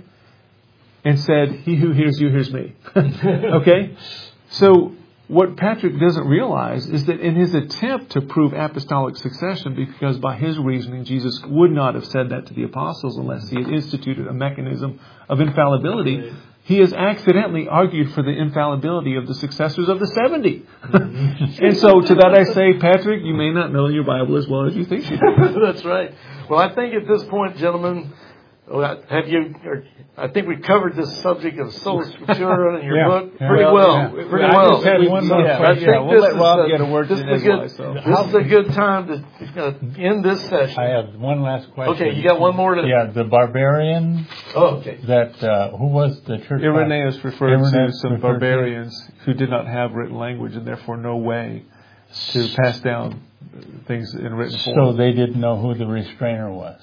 Speaker 5: and said, "He who hears you hears me." Okay? So what Patrick doesn't realize is that in his attempt to prove apostolic succession, because by his reasoning Jesus would not have said that to the apostles unless he had instituted a mechanism of infallibility, right. He has accidentally argued for the infallibility of the successors of the seventy. And so to that I say, Patrick, you may not know your Bible as well as you think you do.
Speaker 1: That's right. Well, I think at this point, gentlemen, have you, or I think we covered this subject of Sola Scriptura in your
Speaker 4: yeah,
Speaker 1: book
Speaker 4: yeah,
Speaker 1: pretty well.
Speaker 4: Yeah.
Speaker 1: Pretty
Speaker 4: I
Speaker 1: well.
Speaker 4: just had one more
Speaker 1: yeah,
Speaker 4: question.
Speaker 1: I think
Speaker 5: Yeah, we'll
Speaker 1: this
Speaker 5: let Rob
Speaker 1: is a,
Speaker 5: get a word
Speaker 1: this
Speaker 5: in
Speaker 1: is a good,
Speaker 5: edgewise, so.
Speaker 1: This is a good time to uh, end this session.
Speaker 4: I have one last question.
Speaker 1: Okay, you got one more to...
Speaker 4: Yeah, the barbarian
Speaker 1: Oh, okay.
Speaker 4: that, uh, who was the church?
Speaker 5: Irenaeus referred
Speaker 4: Irenaeus
Speaker 5: to some
Speaker 4: referred
Speaker 5: barbarians to. who did not have written language and therefore no way to pass down things in written form.
Speaker 4: So they didn't know who the restrainer was.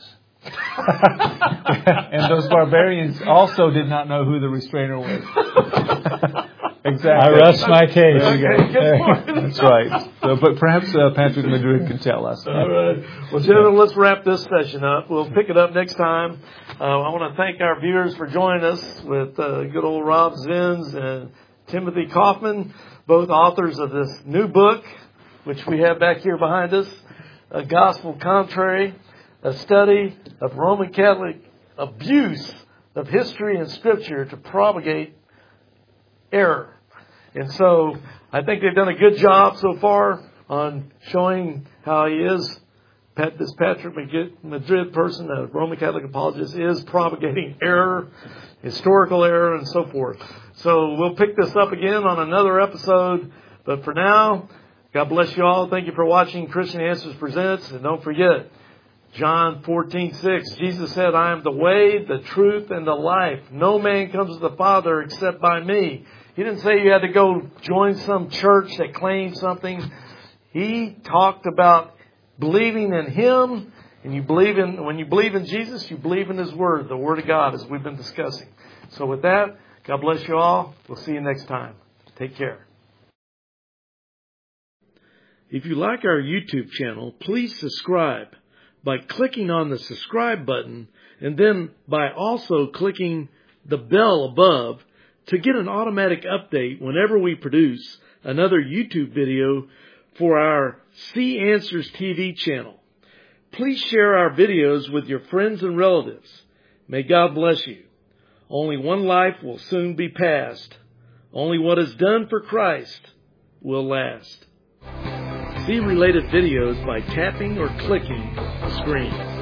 Speaker 5: And those barbarians also did not know who the restrainer was. Exactly.
Speaker 4: I rest my case.
Speaker 1: Okay,
Speaker 5: that's right. So, but perhaps uh, Patrick Madrid can tell us.
Speaker 1: All right. Well, gentlemen, let's wrap this session up. We'll pick it up next time. Uh, I want to thank our viewers for joining us with uh, good old Rob Zins and Timothy Kaufman, both authors of this new book, which we have back here behind us, A Gospel Contrary, a study of Roman Catholic abuse of history and Scripture to propagate error. And so I think they've done a good job so far on showing how he is, this Patrick Madrid person, a Roman Catholic apologist, is propagating error, historical error, and so forth. So we'll pick this up again on another episode. But for now, God bless you all. Thank you for watching Christian Answers Presents. And don't forget, John fourteen six, Jesus said, "I am the way, the truth, and the life. No man comes to the Father except by me." He didn't say you had to go join some church that claimed something. He talked about believing in Him, and you believe in, when you believe in Jesus, you believe in His Word, the Word of God, as we've been discussing. So with that, God bless you all. We'll see you next time. Take care. If you like our YouTube channel, please subscribe by clicking on the subscribe button, and then by also clicking the bell above to get an automatic update whenever we produce another YouTube video for our See Answers T V channel. Please share our videos with your friends and relatives. May God bless you. Only one life will soon be passed. Only what is done for Christ will last. See related videos by tapping or clicking the screen.